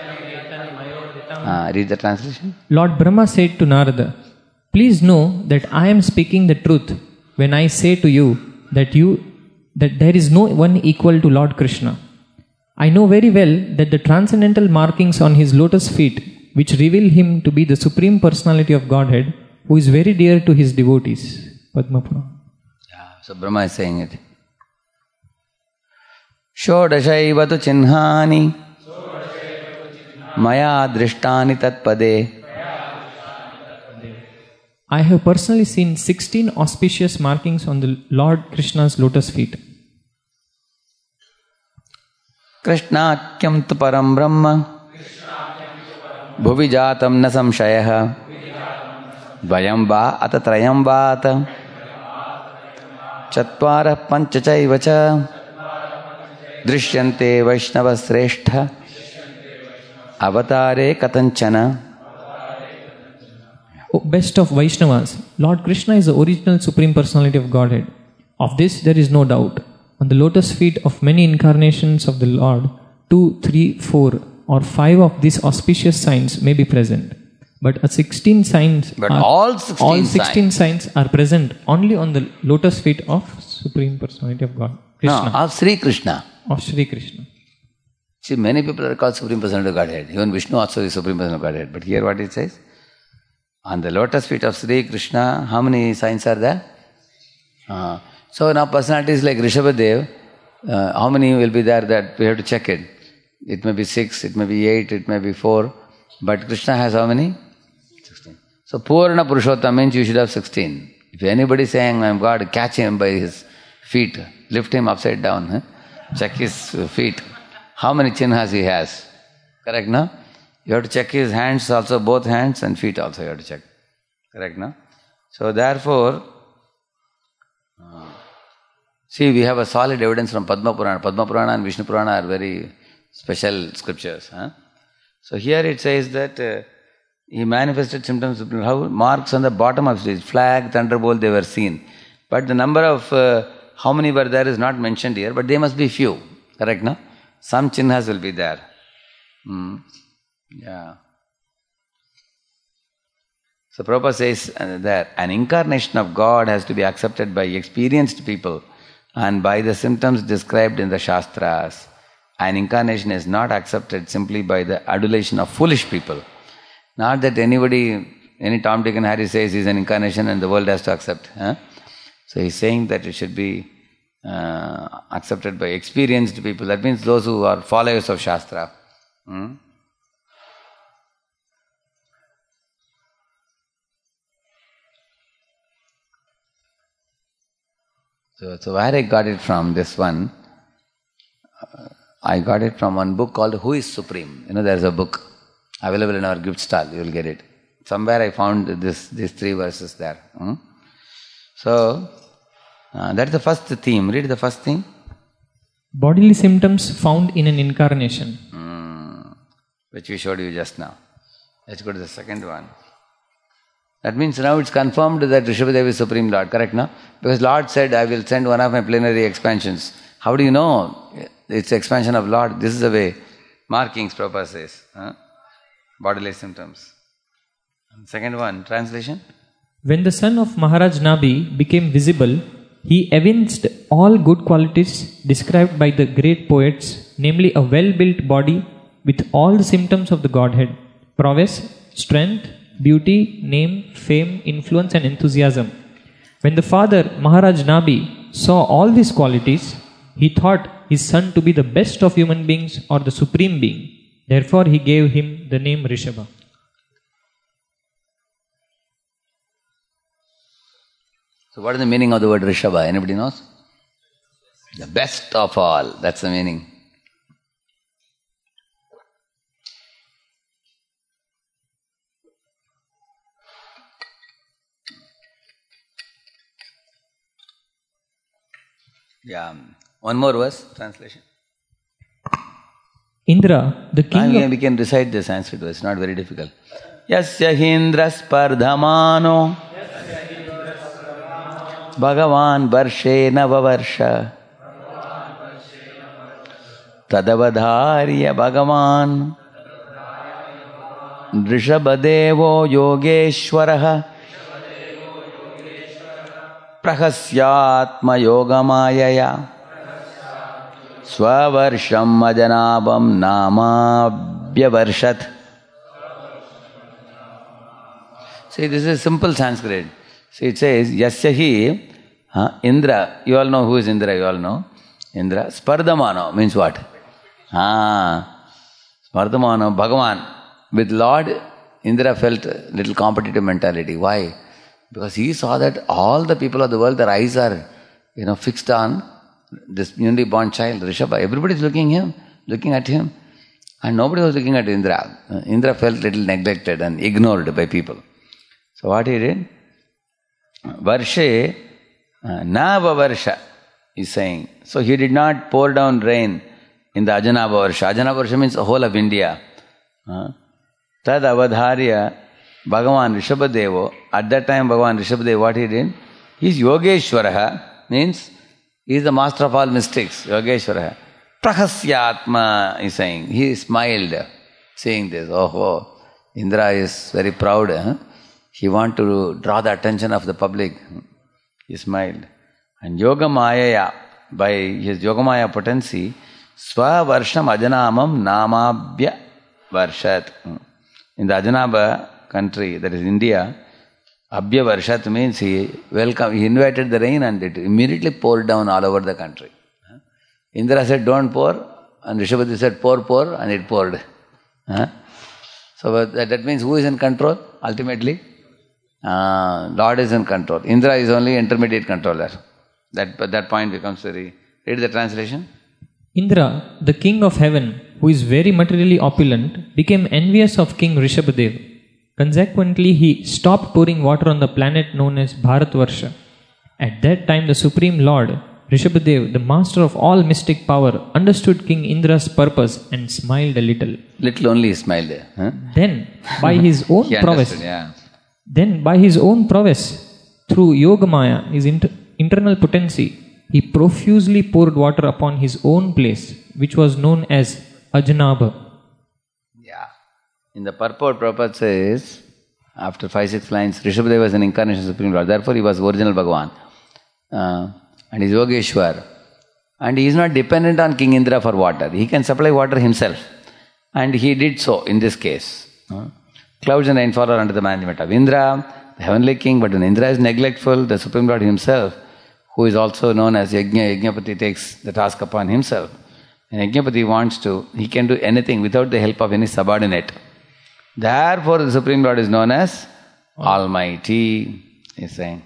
Uh, read the translation. Lord Brahma said to Narada, please know that I am speaking the truth when I say to you that you that there is no one equal to Lord Krishna. I know very well that the transcendental markings on his lotus feet, which reveal him to be the Supreme Personality of Godhead, who is very dear to his devotees. Padma Purana. Yeah, so Brahma is saying it. Shodashaiva tu chinhani Maya drishtani tatpade. I have personally seen sixteen auspicious markings on the Lord Krishna's lotus feet. Krishnakyam tu param brahma Bhuvi jatam na samshayah Dvayam va atatrayam va ata Chatvara panchachaiva cha Drishyante Vaishnava Sreshtha Avatare Katanchana. O best of Vaishnavas, Lord Krishna is the original Supreme Personality of Godhead. Of this there is no doubt. On the lotus feet of many incarnations of the Lord, two, three, four or five of these auspicious signs may be present. But a sixteen signs But are, all sixteen, all sixteen signs. signs are present only on the lotus feet of Supreme Personality of God, Krishna. No, of Sri Krishna. Of Sri Krishna. See, many people are called Supreme Personality of Godhead. Even Vishnu also is Supreme Personality of Godhead. But here what it says? On the lotus feet of Sri Krishna, how many signs are there? Uh, so now personalities like Rishabhadev, uh, how many will be there that we have to check it? It may be six, it may be eight, it may be four. But Krishna has how many? sixteen. So Purna Purushottam means you should have sixteen. If anybody is saying, I am God, catch him by his feet, lift him upside down, huh? Check his feet. How many chinhas he has? Correct, no? You have to check his hands also, both hands and feet also you have to check. Correct, no? So therefore, uh, see, we have a solid evidence from Padma Purana. Padma Purana and Vishnu Purana are very special scriptures. Huh? So here it says that uh, he manifested symptoms of how marks on the bottom of his flag, thunderbolt, they were seen. But the number of uh, how many were there is not mentioned here, but they must be few. Correct, no? Some chinhas will be there. Hmm. Yeah. So Prabhupada says uh, that an incarnation of God has to be accepted by experienced people and by the symptoms described in the Shastras. An incarnation is not accepted simply by the adulation of foolish people. Not that anybody, any Tom, Dick and Harry says he's an incarnation and the world has to accept. Huh? So he's saying that it should be uh, accepted by experienced people. That means those who are followers of Shastra. Hmm? So, so where I got it from, this one, uh, I got it from one book called Who is Supreme? You know, there's a book available in our gift stall, you will get it. Somewhere I found this these three verses there. Hmm? So, uh, that's the first theme. Read the first theme. Bodily symptoms found in an incarnation. Hmm. Which we showed you just now. Let's go to the second one. That means now it's confirmed that Rishabhadev is Supreme Lord, correct, no? Because Lord said, I will send one of my plenary expansions. How do you know it's expansion of Lord? This is the way. Markings, Prabhupada says. Huh? Bodily symptoms. Second one, translation. When the son of Maharaj Nabi became visible, he evinced all good qualities described by the great poets, namely a well-built body with all the symptoms of the Godhead, prowess, strength, beauty, name, fame, influence and enthusiasm. When the father, Maharaj Nabi, saw all these qualities, he thought his son to be the best of human beings or the supreme being. Therefore, he gave him the name Rishabha. So what is the meaning of the word Rishabha? Anybody knows? The best of all. That's the meaning. Yeah. One more verse, translation. Indra, the king we, of... we can recite the Sanskrit verse, not very difficult. Yasya Hindra Spardhamano Bhagavan Varshe Navavarsha Tadavadharya Bhagavan Rishabhadevo Yogeshwaraha Prahasyatma Yogamayaya Swavarsham Majanabam Nama Vyavarshat. See, this is simple Sanskrit. See, it says, Yasya hi, huh? Indra, you all know who is Indra, you all know. Indra, Spardhamano means what? Ah, Spardhamano, Bhagavan. With Lord, Indra felt a little competitive mentality. Why? Because he saw that all the people of the world, their eyes are, you know, fixed on this newly born child, Rishabha. Everybody is looking him, looking at him. And nobody was looking at Indra. Uh, Indra felt little neglected and ignored by people. So what he did? Varshe, uh, Nava Varsha, is saying. So he did not pour down rain in the Ajanava Varsha. Ajanava Varsha means the whole of India. Uh, Tad Avadharya, Bhagavan Rishabhadevo, at that time Bhagavan Rishabhadev, what he did? He is Yogeshwaraha, means he is the master of all mystics, Yogeshwaraha. Prahasyatma is saying, he smiled, saying this, oh, oh, Indra is very proud, huh? He want to draw the attention of the public. He smiled. And Yogamaya, by his Yogamaya potency, Swa Varsham Ajanamam Namabhya Varshat. In the Ajanaba country, that is India, Abhya Varshat means he welcome, he invited the rain and it immediately poured down all over the country. Indra said, don't pour, and Rishabhadeva said, pour, pour, and it poured. Huh? So that, that means who is in control ultimately? Uh, Lord is in control. Indra is only intermediate controller. That, that point becomes very... Read the translation. Indra, the king of heaven, who is very materially opulent, became envious of King Rishabhadev. Consequently, he stopped pouring water on the planet known as Bharatvarsha. At that time, the Supreme Lord, Rishabhadev, the master of all mystic power, understood King Indra's purpose and smiled a little. Little only he smiled. Huh? Then, by his own he prowess, yeah. then by his own prowess, through Yogamaya, his inter- internal potency, he profusely poured water upon his own place, which was known as Ajanaba. Yeah. In the purport, Prabhupada says, after five, six lines, Rishabhadeva was an incarnation of Supreme Lord. Therefore, he was original Bhagavan. Uh, and he is Yogeshwar. And he is not dependent on King Indra for water. He can supply water himself. And he did so in this case. Uh, clouds and rainfall are under the management of Indra, the heavenly king. But when Indra is neglectful, the Supreme Lord himself, who is also known as Yajna, Yajnapati, takes the task upon himself. And Yajnapati wants to, he can do anything without the help of any subordinate. Therefore, the Supreme Lord is known as Almighty, he is saying.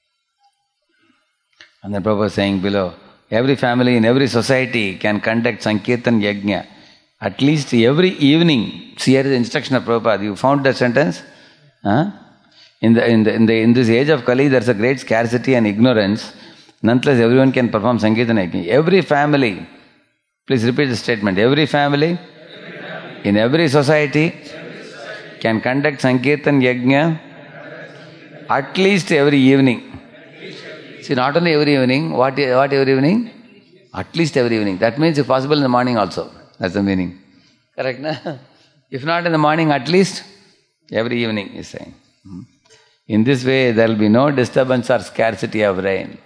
And then Prabhupada is saying below, every family in every society can conduct Sankirtan Yajna at least every evening. See, here is the instruction of Prabhupada. You found that sentence? Huh? In, the, in, the, in, the, in this age of Kali, there is a great scarcity and ignorance. Nonetheless, everyone can perform Sankirtan Yajna. Every family, please repeat the statement. Every family, every family in every society, every society can conduct Sankirtan Yajna at least every evening. See, not only every evening, what, what every evening? At least every evening. That means if possible in the morning also. That's the meaning. Correct, na? If not in the morning, at least every evening, he is saying. In this way, there will be no disturbance or scarcity of rain.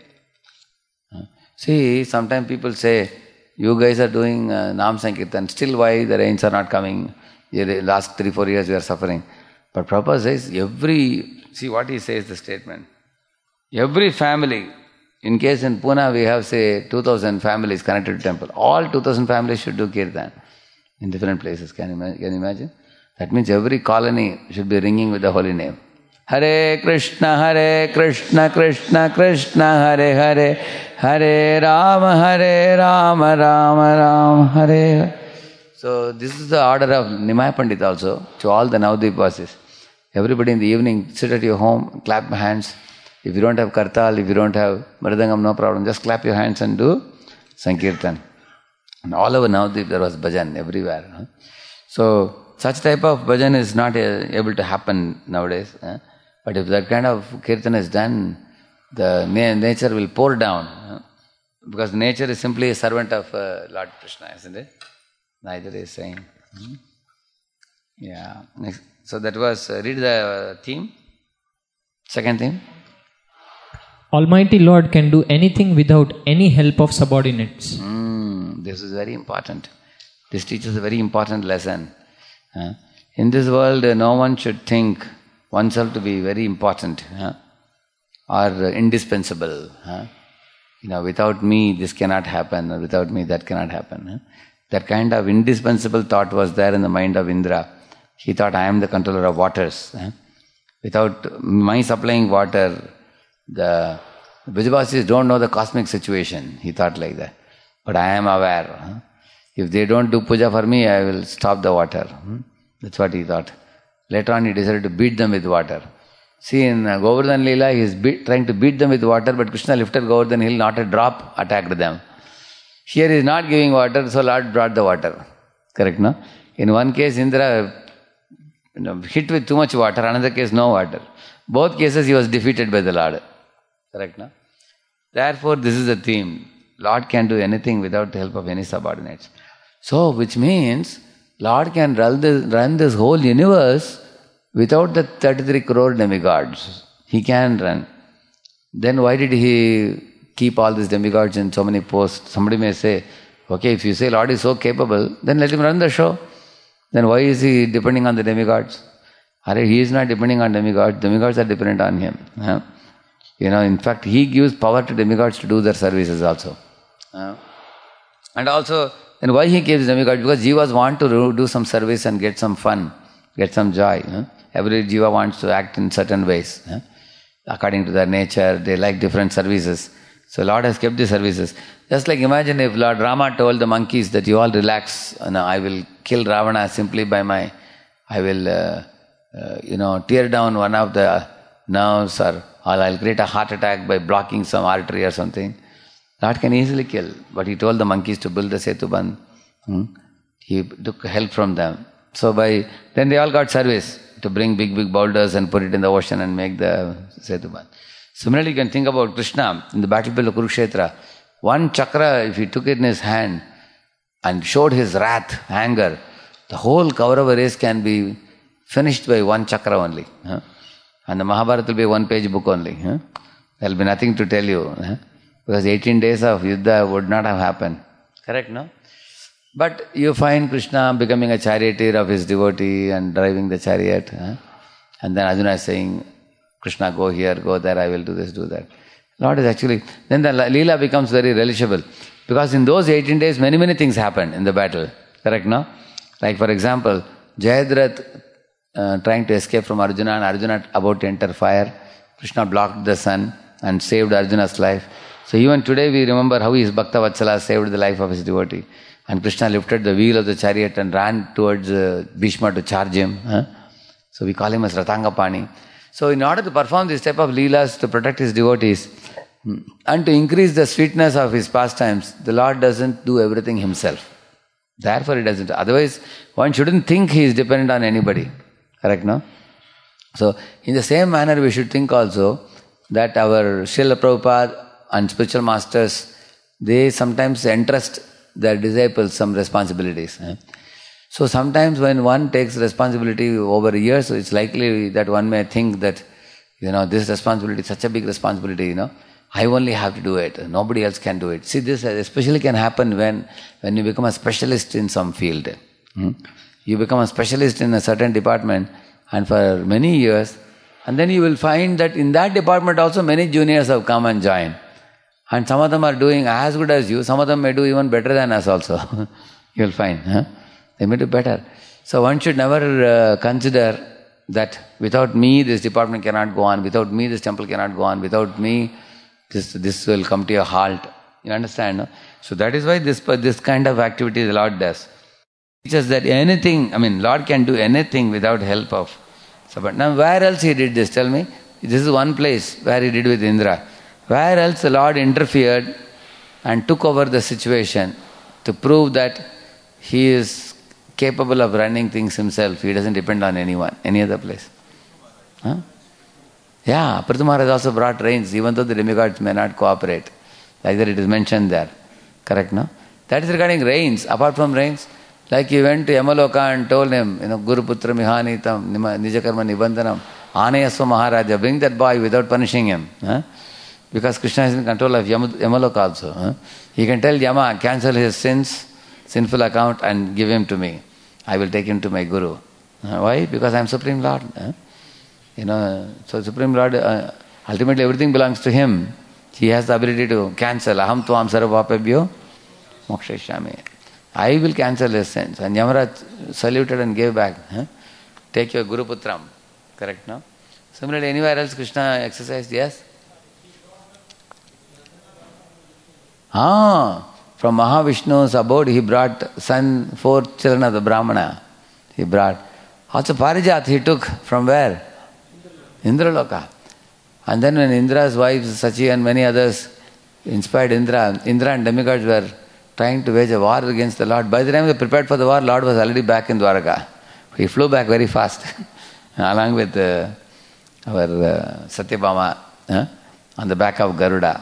See, sometimes people say, you guys are doing uh, Nam Sankirtan, still why the rains are not coming? The last three, four years we are suffering. But Prabhupada says, every, see what he says, the statement. Every family, in case in Pune we have say two thousand families connected to temple, all two thousand families should do Kirtan in different places. Can you, can you imagine? That means every colony should be ringing with the holy name. Hare Krishna, Hare Krishna, Krishna Krishna, Hare Hare, Hare Rama, Hare Rama, Rama Rama, Hare. So this is the order of Nimaya Pandit also to all the Navadvip Vasis. Everybody in the evening, sit at your home, clap hands. If you don't have kartal, if you don't have mridangam, no problem. Just clap your hands and do Sankirtan. And all over Navadvip there was bhajan everywhere. Huh? So such type of bhajan is not uh, able to happen nowadays. Huh? But if that kind of kirtan is done, the na- nature will pour down. Huh? Because nature is simply a servant of uh, Lord Krishna, isn't it? Neither is saying. Hmm? Yeah. Next. So that was, uh, read the theme. Second theme. Almighty Lord can do anything without any help of subordinates. Mm, this is very important. This teaches a very important lesson. Uh, in this world, uh, no one should think oneself to be very important uh, or uh, indispensable. Uh. You know, without me this cannot happen, or without me that cannot happen. Uh. That kind of indispensable thought was there in the mind of Indra. He thought, I am the controller of waters. Uh. Without my supplying water, the Brajavasis don't know the cosmic situation. He thought like that. But I am aware. If they don't do puja for me, I will stop the water. That's what he thought. Later on he decided to beat them with water. See, in Govardhan Leela, he is beat, trying to beat them with water, but Krishna lifted Govardhan hill, not a drop attacked them. Here he is not giving water, so Lord brought the water. Correct, no? In one case, Indra you know, hit with too much water, another case no water. Both cases he was defeated by the Lord. Correct, no? Therefore, this is the theme. Lord can do anything without the help of any subordinates. So, which means Lord can run this, run this whole universe without the thirty-three crore demigods. He can run. Then why did he keep all these demigods in so many posts? Somebody may say, okay, if you say Lord is so capable, then let him run the show. Then why is he depending on the demigods? He is not depending on demigods. Demigods are dependent on him. Huh? You know, in fact, he gives power to demigods to do their services also. Uh, and also, then why he gives demigods? Because jivas want to do some service and get some fun, get some joy. Huh? Every jiva wants to act in certain ways. Huh? According to their nature, they like different services. So Lord has kept the services. Just like imagine if Lord Rama told the monkeys that you all relax, you know, I will kill Ravana simply by my, I will, uh, uh, you know, tear down one of the nerves, or, or I'll create a heart attack by blocking some artery or something. Lord can easily kill. But he told the monkeys to build the Setubandh. Hmm? He took help from them. So by, then they all got service to bring big, big boulders and put it in the ocean and make the Setubandh. Similarly, you can think about Krishna in the battlefield of Kurukshetra. One chakra, if he took it in his hand and showed his wrath, anger, the whole Kaurava race can be finished by one chakra only. Huh? And the Mahabharata will be a one-page book only. Huh? There will be nothing to tell you. Huh? Because eighteen days of Yuddha would not have happened. Correct, no? But you find Krishna becoming a charioteer of his devotee and driving the chariot. Huh? And then Arjuna is saying, Krishna, go here, go there, I will do this, do that. Lord is actually, then the Leela becomes very relishable. Because in those eighteen days, many, many things happened in the battle. Correct, no? Like for example, Jayadratha uh, trying to escape from Arjuna, and Arjuna about to enter fire. Krishna blocked the sun and saved Arjuna's life. So even today we remember how his Bhakta Vatsala saved the life of his devotee. And Krishna lifted the wheel of the chariot and ran towards uh, Bhishma to charge him. Huh? So we call him as Ratangapani. So in order to perform this type of leelas to protect his devotees and to increase the sweetness of his pastimes, the Lord doesn't do everything himself. Therefore he doesn't. Otherwise, one shouldn't think he is dependent on anybody. Correct, no? So in the same manner we should think also that our Srila Prabhupada and spiritual masters, they sometimes entrust their disciples some responsibilities. So sometimes when one takes responsibility over years, it's likely that one may think that, you know, this responsibility is such a big responsibility, you know, I only have to do it, nobody else can do it. See, this especially can happen when, when you become a specialist in some field. Hmm? You become a specialist in a certain department and for many years, and then you will find that in that department also many juniors have come and joined. And some of them are doing as good as you, some of them may do even better than us also. You'll find, huh? They may do better. So one should never uh, consider that without me this department cannot go on, without me this temple cannot go on, without me this this will come to a halt. You understand, no? So that is why this this kind of activity the Lord does. It teaches that anything, I mean, Lord can do anything without help of somebody. Now where else he did this? Tell me. This is one place where he did with Indra. Where else the Lord interfered and took over the situation to prove that he is capable of running things himself. He doesn't depend on anyone, any other place. Huh? Yeah, Prithu Maharaj also brought rains, even though the demigods may not cooperate. Like that it is mentioned there. Correct, no? That is regarding rains. Apart from rains, like he went to Yamaloka and told him, you know, Guru Putra Mihanitam, Nijakarma Nibandanam, Anayasva Maharaja, bring that boy without punishing him. Huh? Because Krishna is in control of Yamaloka also. Huh? He can tell Yama, cancel his sins, sinful account and give him to me. I will take him to my Guru. Uh, why? Because I am Supreme Lord. Huh? You know, so Supreme Lord, uh, ultimately everything belongs to him. He has the ability to cancel. Aham tvam sarvapabhyo mokshayami. I will cancel his sins. And Yamaraj saluted and gave back. Huh? Take your Guru Putram. Correct, no? Similarly, anywhere else Krishna exercised? Yes? Ah, from Mahavishnu's abode he brought son, four children of the Brahmana. He brought. Also Parijat he took from where? Indraloka. And then when Indra's wives, Sachi and many others inspired Indra, Indra and demigods were trying to wage a war against the Lord. By the time they prepared for the war, Lord was already back in Dwaraka. he flew back very fast along with uh, our uh, Satyabhama uh, on the back of Garuda.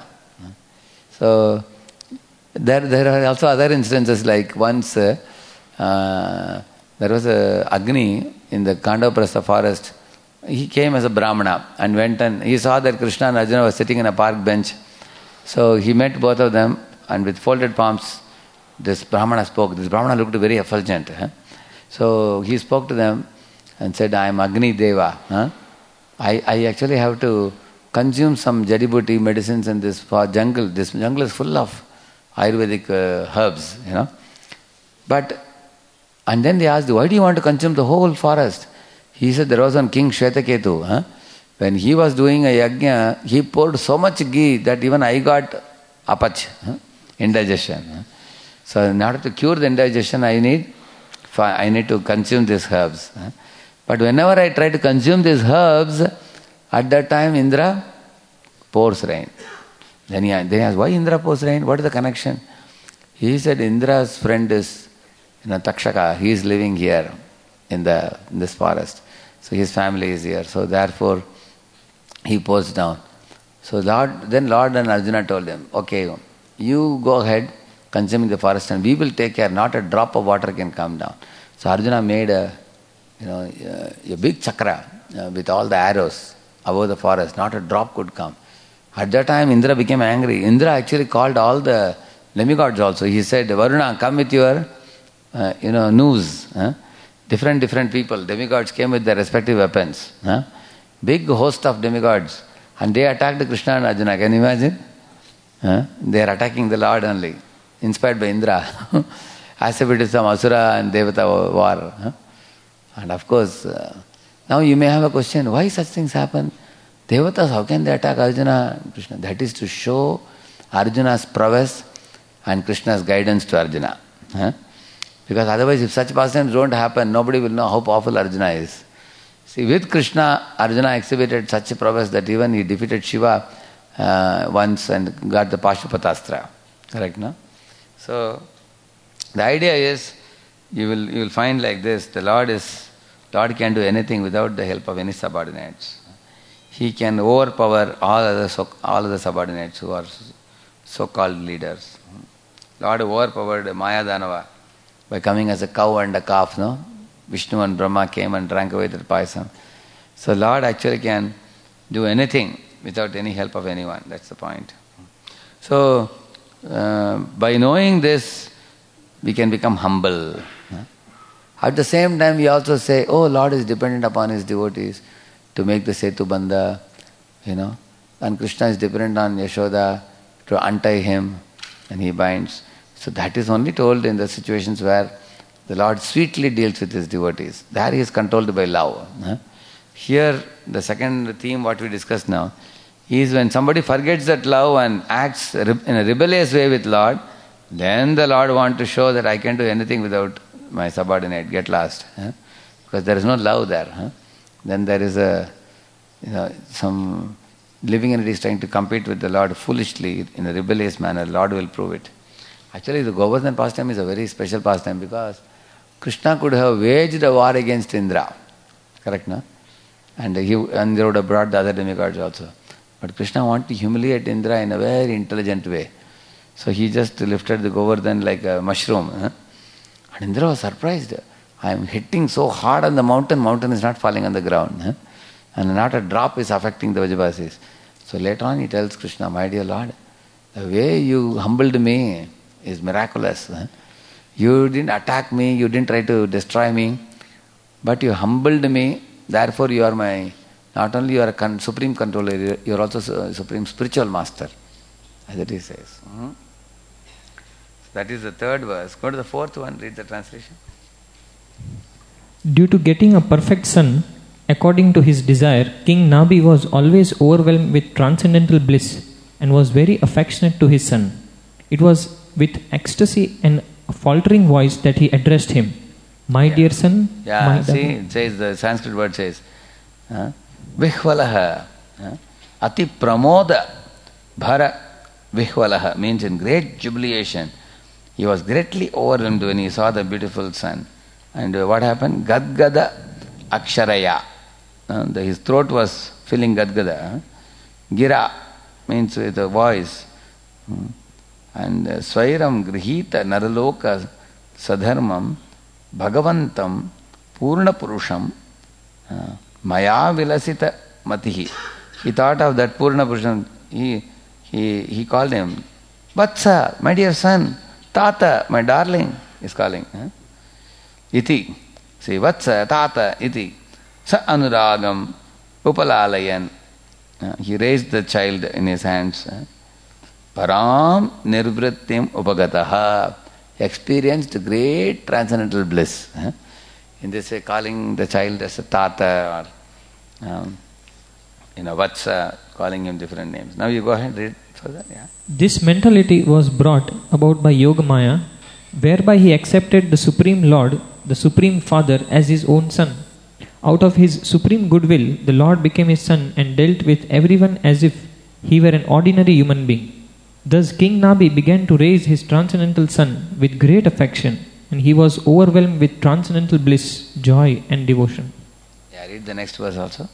So there, there are also other instances, like once uh, uh, there was a Agni in the Kandaprastha forest. He came as a Brahmana and went and he saw that Krishna and Arjuna were sitting in a park bench. So he met both of them, and with folded palms, this Brahmana spoke. This Brahmana looked very effulgent. Huh? So he spoke to them and said, I am Agni Deva. Huh? I, I actually have to consume some jadibuti medicines in this jungle. This jungle is full of Ayurvedic uh, herbs, you know. But, and then they asked, why do you want to consume the whole forest? He said, there was one king, Shvetaketu. Huh? When he was doing a yajna, he poured so much ghee that even I got apach, huh? indigestion. Huh? So in order to cure the indigestion, I need, I need to consume these herbs. Huh? But whenever I try to consume these herbs, at that time Indra pours rain. Then he, then he asked, why Indra pours rain? What is the connection? He said, Indra's friend is, you know, Takshaka. He is living here in the in this forest. So his family is here. So therefore, he pours down. So Lord, then Lord and Arjuna told him, okay, you go ahead, consuming the forest, and we will take care. Not a drop of water can come down. So Arjuna made a, you know, a, a big chakra uh, with all the arrows above the forest. Not a drop could come. At that time, Indra became angry. Indra actually called all the demigods also. He said, Varuna, come with your, uh, you know, noose. Huh? Different, different people. Demigods came with their respective weapons. Huh? Big host of demigods. And they attacked Krishna and Arjuna. Can you imagine? Huh? They are attacking the Lord only. Inspired by Indra. As if it is some Asura and Devata war. Huh? And of course, uh, now you may have a question, why such things happen? Devatas, how can they attack Arjuna and Krishna? That is to show Arjuna's prowess and Krishna's guidance to Arjuna. Huh? Because otherwise, if such pastimes don't happen, nobody will know how powerful Arjuna is. See, with Krishna, Arjuna exhibited such a prowess that even he defeated Shiva uh, once and got the Pashupatastra. Correct, no? So, the idea is, you will you will find like this, the Lord is, Lord can do anything without the help of any subordinates. He can overpower all other so, all other subordinates who are so-called leaders. Lord overpowered Maya Danava by coming as a cow and a calf, no? Vishnu and Brahma came and drank away that paisam. So Lord actually can do anything without any help of anyone. That's the point. So, uh, by knowing this, we can become humble. At the same time, we also say, oh, Lord is dependent upon His devotees to make the Setu Bandha, you know. And Krishna is dependent on Yashoda to untie him and he binds. So that is only told in the situations where the Lord sweetly deals with His devotees. There He is controlled by love. Here, the second theme what we discussed now is when somebody forgets that love and acts in a rebellious way with Lord, then the Lord wants to show that I can do anything without my subordinate, get lost. Huh? Because there is no love there. Huh? Then there is a, you know, some living entity is trying to compete with the Lord foolishly in a rebellious manner. Lord will prove it. Actually, the Govardhan pastime is a very special pastime because Krishna could have waged a war against Indra. Correct, no? And he and they would have brought the other demigods also. But Krishna wanted to humiliate Indra in a very intelligent way. So he just lifted the Govardhan like a mushroom. Huh? And Indra was surprised. I am hitting so hard on the mountain, mountain is not falling on the ground. Huh? And not a drop is affecting the Vajabasis. So later on he tells Krishna, my dear Lord, the way you humbled me is miraculous. Huh? You didn't attack me, you didn't try to destroy me, but you humbled me, therefore you are my, not only you are a con- supreme controller, you are also su- supreme spiritual master, as it says. Mm-hmm. That is the third verse. Go to the fourth one, read the translation. Due to getting a perfect son, according to his desire, King Nabi was always overwhelmed with transcendental bliss and was very affectionate to his son. It was with ecstasy and a faltering voice that he addressed him. My yeah. dear son. Yeah, my see, it says, the Sanskrit word says, uh, Vihvalaha, uh, Ati Pramoda Bhara Vihvalaha, means in great jubilation. He was greatly overwhelmed when he saw the beautiful son. And uh, what happened? Gadgada Aksharaya. Uh, the, his throat was filling Gadgada. Gira means with a voice. Hmm. And uh, Swairam Grihita Naraloka Sadharmam Bhagavantam Purna Purusham uh, Maya Vilasita Matihi. He thought of that Purna Purusham. He, he, he called him Vatsa, my dear son. Tata, my darling, is calling. Huh? Iti. See, Vatsa, Tata, Iti. Sa Anuragam Upalalayan. Uh, he raised the child in his hands. Uh, Param Nirvrittim Upagataha. He experienced great transcendental bliss. Uh, in this way, calling the child as a Tata or um, you know, Vatsa, calling him different names. Now you go ahead and read further. Yeah. This mentality was brought about by Yogamaya, whereby he accepted the Supreme Lord, the Supreme Father, as his own son. Out of his supreme goodwill, the Lord became his son and dealt with everyone as if he were an ordinary human being. Thus King Nabi began to raise his transcendental son with great affection, and he was overwhelmed with transcendental bliss, joy and devotion. Yeah, read the next verse also.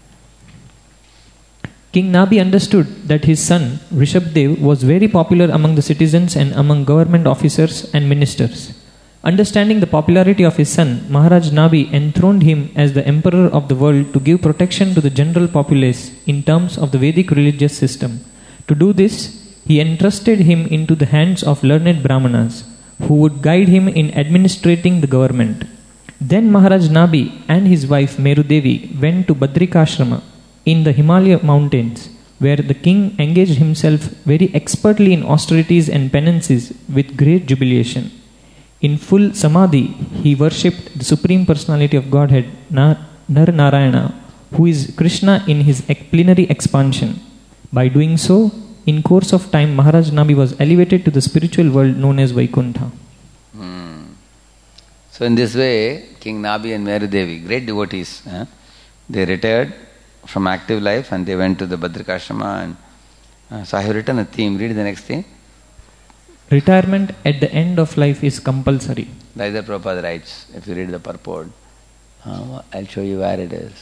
King Nabi understood that his son, Rishabdev, was very popular among the citizens and among government officers and ministers. Understanding the popularity of his son, Maharaj Nabi enthroned him as the emperor of the world to give protection to the general populace in terms of the Vedic religious system. To do this, he entrusted him into the hands of learned Brahmanas, who would guide him in administrating the government. Then Maharaj Nabi and his wife Merudevi went to Badrikashrama in the Himalaya mountains, where the king engaged himself very expertly in austerities and penances with great jubilation. In full samadhi, he worshipped the Supreme Personality of Godhead, Nar Narayana, who is Krishna in his plenary expansion. By doing so, in course of time, Maharaj Nabi was elevated to the spiritual world known as Vaikuntha. Hmm. So in this way, King Nabi and Merudevi, great devotees, eh? they retired from active life and they went to the Badrikashrama. And uh, so I have written a theme. Read the next theme. Retirement at the end of life is compulsory. Like the Prabhupada writes, if you read the purport, uh, I'll show you where it is.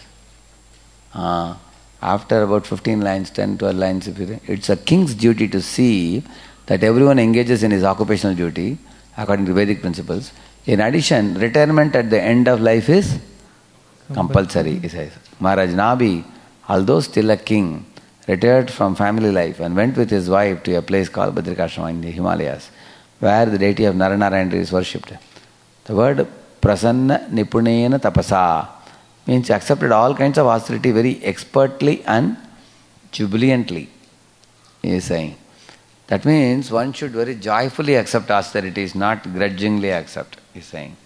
Uh, after about fifteen lines, ten, twelve lines, if you read, it's a king's duty to see that everyone engages in his occupational duty according to Vedic principles. In addition, retirement at the end of life is compulsory, he says. Maharaj Nabi, although still a king, retired from family life and went with his wife to a place called Badrikashrama in the Himalayas, where the deity of Naranarayana is worshipped. The word prasanna nipunena tapasa means accepted all kinds of austerity very expertly and jubilantly, he is saying. That means one should very joyfully accept austerities, not grudgingly accept, he is saying.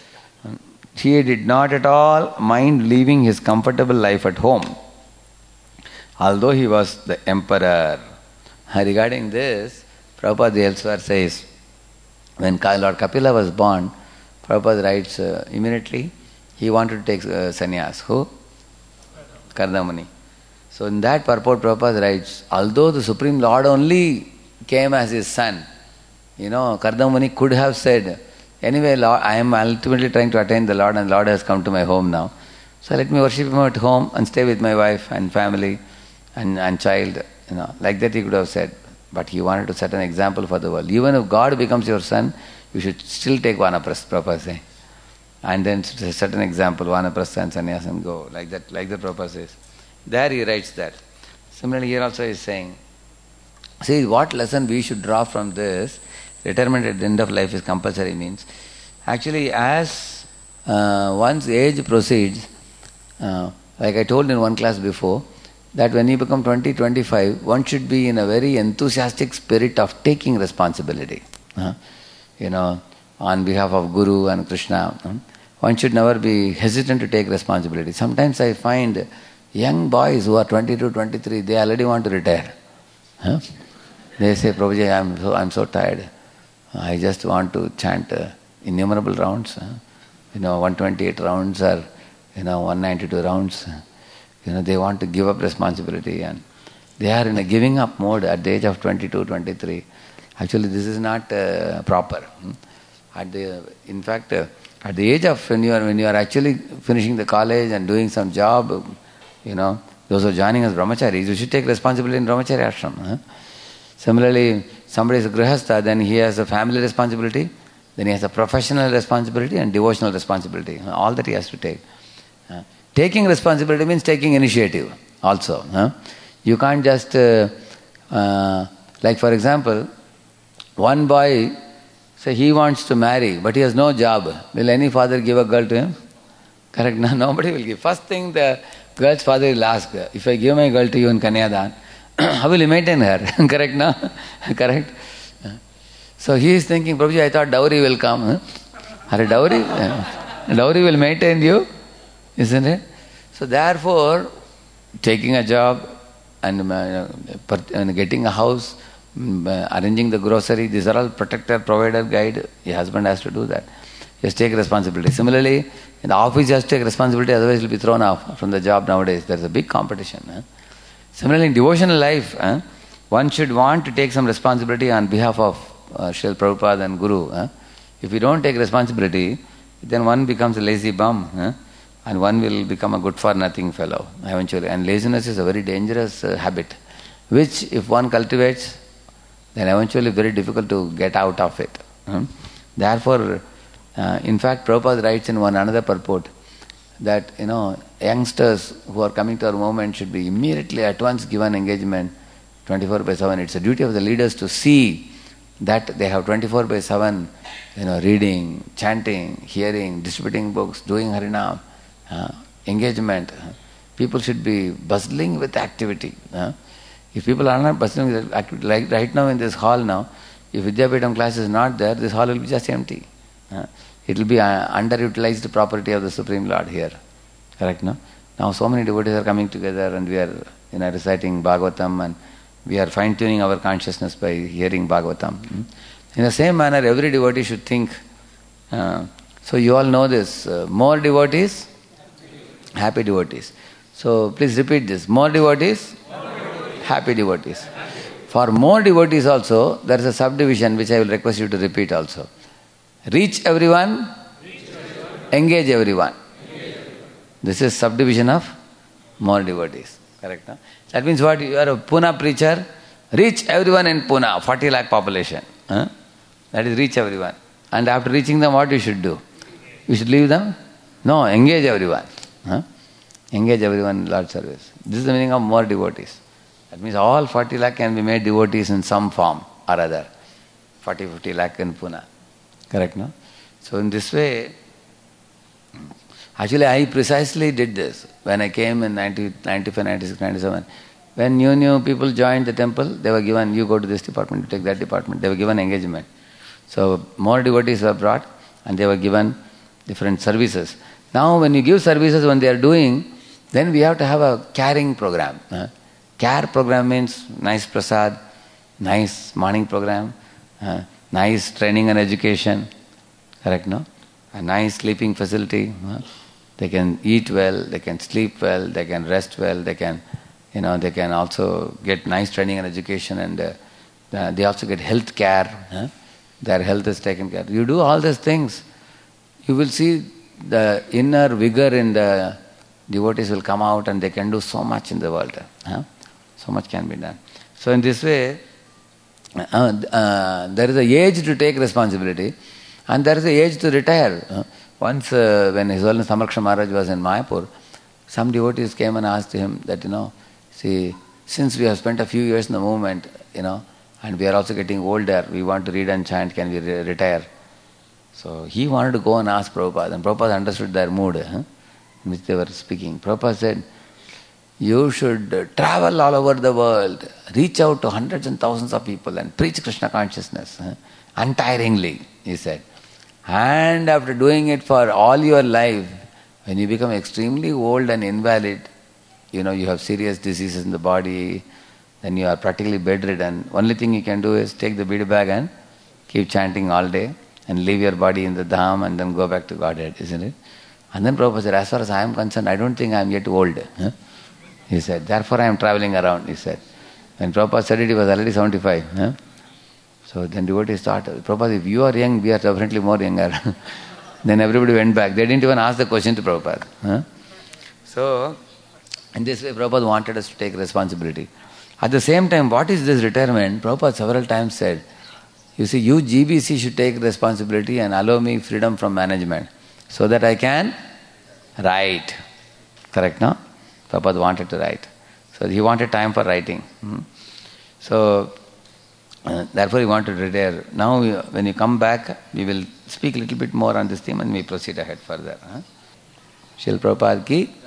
He did not at all mind leaving his comfortable life at home, although he was the emperor. Regarding this, Prabhupada elsewhere says, when Lord Kapila was born, Prabhupada writes uh, immediately, he wanted to take uh, sannyas. Who? Kardamuni. So in that purport, Prabhupada writes, although the Supreme Lord only came as his son, you know, Kardamuni could have said, anyway, Lord, I am ultimately trying to attain the Lord and the Lord has come to my home now. So let me worship him at home and stay with my wife and family and, and child. You know, like that he could have said. But he wanted to set an example for the world. Even if God becomes your son, you should still take Vanaprastha, Prabhupada say. And then set an example, Vanaprastha and sannyas and go. Like that, like the Prabhupada says. There he writes that. Similarly here also he is saying, see what lesson we should draw from this. Retirement at the end of life is compulsory means, actually as uh, one's age proceeds, uh, like I told in one class before, that when you become twenty, twenty-five, one should be in a very enthusiastic spirit of taking responsibility. Uh, you know, on behalf of Guru and Krishna. Uh, one should never be hesitant to take responsibility. Sometimes I find young boys who are twenty-two, twenty-three, they already want to retire. Uh, they say, Prabhuji, I'm so, I'm so tired. I just want to chant uh, innumerable rounds. Uh, you know, one hundred twenty-eight rounds or, you know, one hundred ninety-two rounds. Uh, you know, they want to give up responsibility and they are in a giving up mode at the age of twenty-two, twenty-three. Actually, this is not uh, proper. At the, in fact, uh, At the age of when you are when you are actually finishing the college and doing some job, you know, those who are joining as brahmacharis, you should take responsibility in brahmacharya ashram. Huh? Similarly, somebody is a grihastha, then he has a family responsibility, then he has a professional responsibility and devotional responsibility. All that he has to take. Uh, taking responsibility means taking initiative also. Huh? You can't just, uh, uh, like for example, one boy, say he wants to marry, but he has no job. Will any father give a girl to him? Correct? No, nobody will give. First thing the girl's father will ask, if I give my girl to you in Kanyadan, how will you maintain her? Correct, no? Correct? So he is thinking, Prabhuji, I thought dowry will come. Huh? Are dowry? Dowry will maintain you, isn't it? So therefore, taking a job and uh, getting a house, uh, arranging the grocery, these are all protector, provider, guide. Your husband has to do that. He has to take responsibility. Similarly, in the office he has to take responsibility, otherwise he will be thrown off from the job nowadays. There is a big competition. Huh? Similarly, in devotional life, huh, one should want to take some responsibility on behalf of uh, Srila Prabhupada and Guru. Huh? If you don't take responsibility, then one becomes a lazy bum, huh? And one will become a good-for-nothing fellow eventually. And laziness is a very dangerous uh, habit, which if one cultivates, then eventually very difficult to get out of it. Huh? Therefore, uh, in fact, Prabhupada writes in one another purport that, you know, youngsters who are coming to our movement should be immediately at once given engagement twenty-four by seven. It's a duty of the leaders to see that they have twenty-four by seven, you know, reading, chanting, hearing, distributing books, doing Harinam, uh, engagement. People should be bustling with activity. Uh. If people are not bustling with activity, like right now in this hall now, if Vidyapeetham class is not there, this hall will be just empty. Uh. It will be uh, underutilized property of the Supreme Lord here. Correct, no? Now so many devotees are coming together and we are, you know, reciting Bhagavatam and we are fine-tuning our consciousness by hearing Bhagavatam. Hmm? In the same manner, every devotee should think. Uh, so you all know this. Uh, more devotees, happy devotees. So please repeat this. More devotees, more devotees. Happy devotees. For more devotees also, there is a subdivision which I will request you to repeat also. Reach everyone, Reach everyone. Engage everyone. Engage everyone. This is subdivision of more devotees. Correct? No? That means what? You are a Pune preacher, reach everyone in Pune, forty lakh population. Huh? That is reach everyone. And after reaching them, what you should do? You should leave them? No, engage everyone. Huh? Engage everyone in Lord's service. This is the meaning of more devotees. That means all forty lakh can be made devotees in some form or other. forty, fifty lakh in Pune. Correct, no? So in this way, actually I precisely did this when I came in ninety, ninety-five, ninety-six, ninety-seven. When new new people joined the temple, they were given, you go to this department, you take that department. They were given engagement. So more devotees were brought and they were given different services. Now when you give services, when they are doing, then we have to have a caring program. Uh, care program means nice prasad, nice morning program, uh, nice training and education. Correct, no? A nice sleeping facility. Uh, they can eat well, they can sleep well, they can rest well, they can, you know, they can also get nice training and education, and uh, uh, they also get health care. Uh, their health is taken care. You do all these things, you will see the inner vigor in the devotees will come out and they can do so much in the world. Huh? So much can be done. So in this way, uh, uh, there is an age to take responsibility and there is an age to retire. Uh, once uh, when His Holiness Samaksha Maharaj was in Mayapur, some devotees came and asked him that, you know, see, since we have spent a few years in the movement, you know, and we are also getting older, we want to read and chant, can we re- retire? So he wanted to go and ask Prabhupada, and Prabhupada understood their mood, huh, in which they were speaking. Prabhupada said, you should travel all over the world, reach out to hundreds and thousands of people and preach Krishna consciousness, huh, untiringly, he said. And after doing it for all your life, when you become extremely old and invalid, you know, you have serious diseases in the body, then you are practically bedridden. Only thing you can do is take the bead bag and keep chanting all day and leave your body in the dham and then go back to Godhead, isn't it? And then Prabhupada said, as far as I am concerned, I don't think I am yet old. Huh? He said, therefore I am travelling around, he said. When Prabhupada said it, he was already seventy-five. Huh? So then devotees thought, Prabhupada, if you are young, we are definitely more younger. Then everybody went back. They didn't even ask the question to Prabhupada. Huh? So, in this way, Prabhupada wanted us to take responsibility. At the same time, what is this retirement? Prabhupada several times said, you see, you G B C should take responsibility and allow me freedom from management so that I can write. Correct, no? Prabhupada wanted to write. So he wanted time for writing. Hmm. So, uh, therefore he wanted to retire. Now, we, when you come back, we will speak a little bit more on this theme and we proceed ahead further. Huh? Srila Prabhupada ki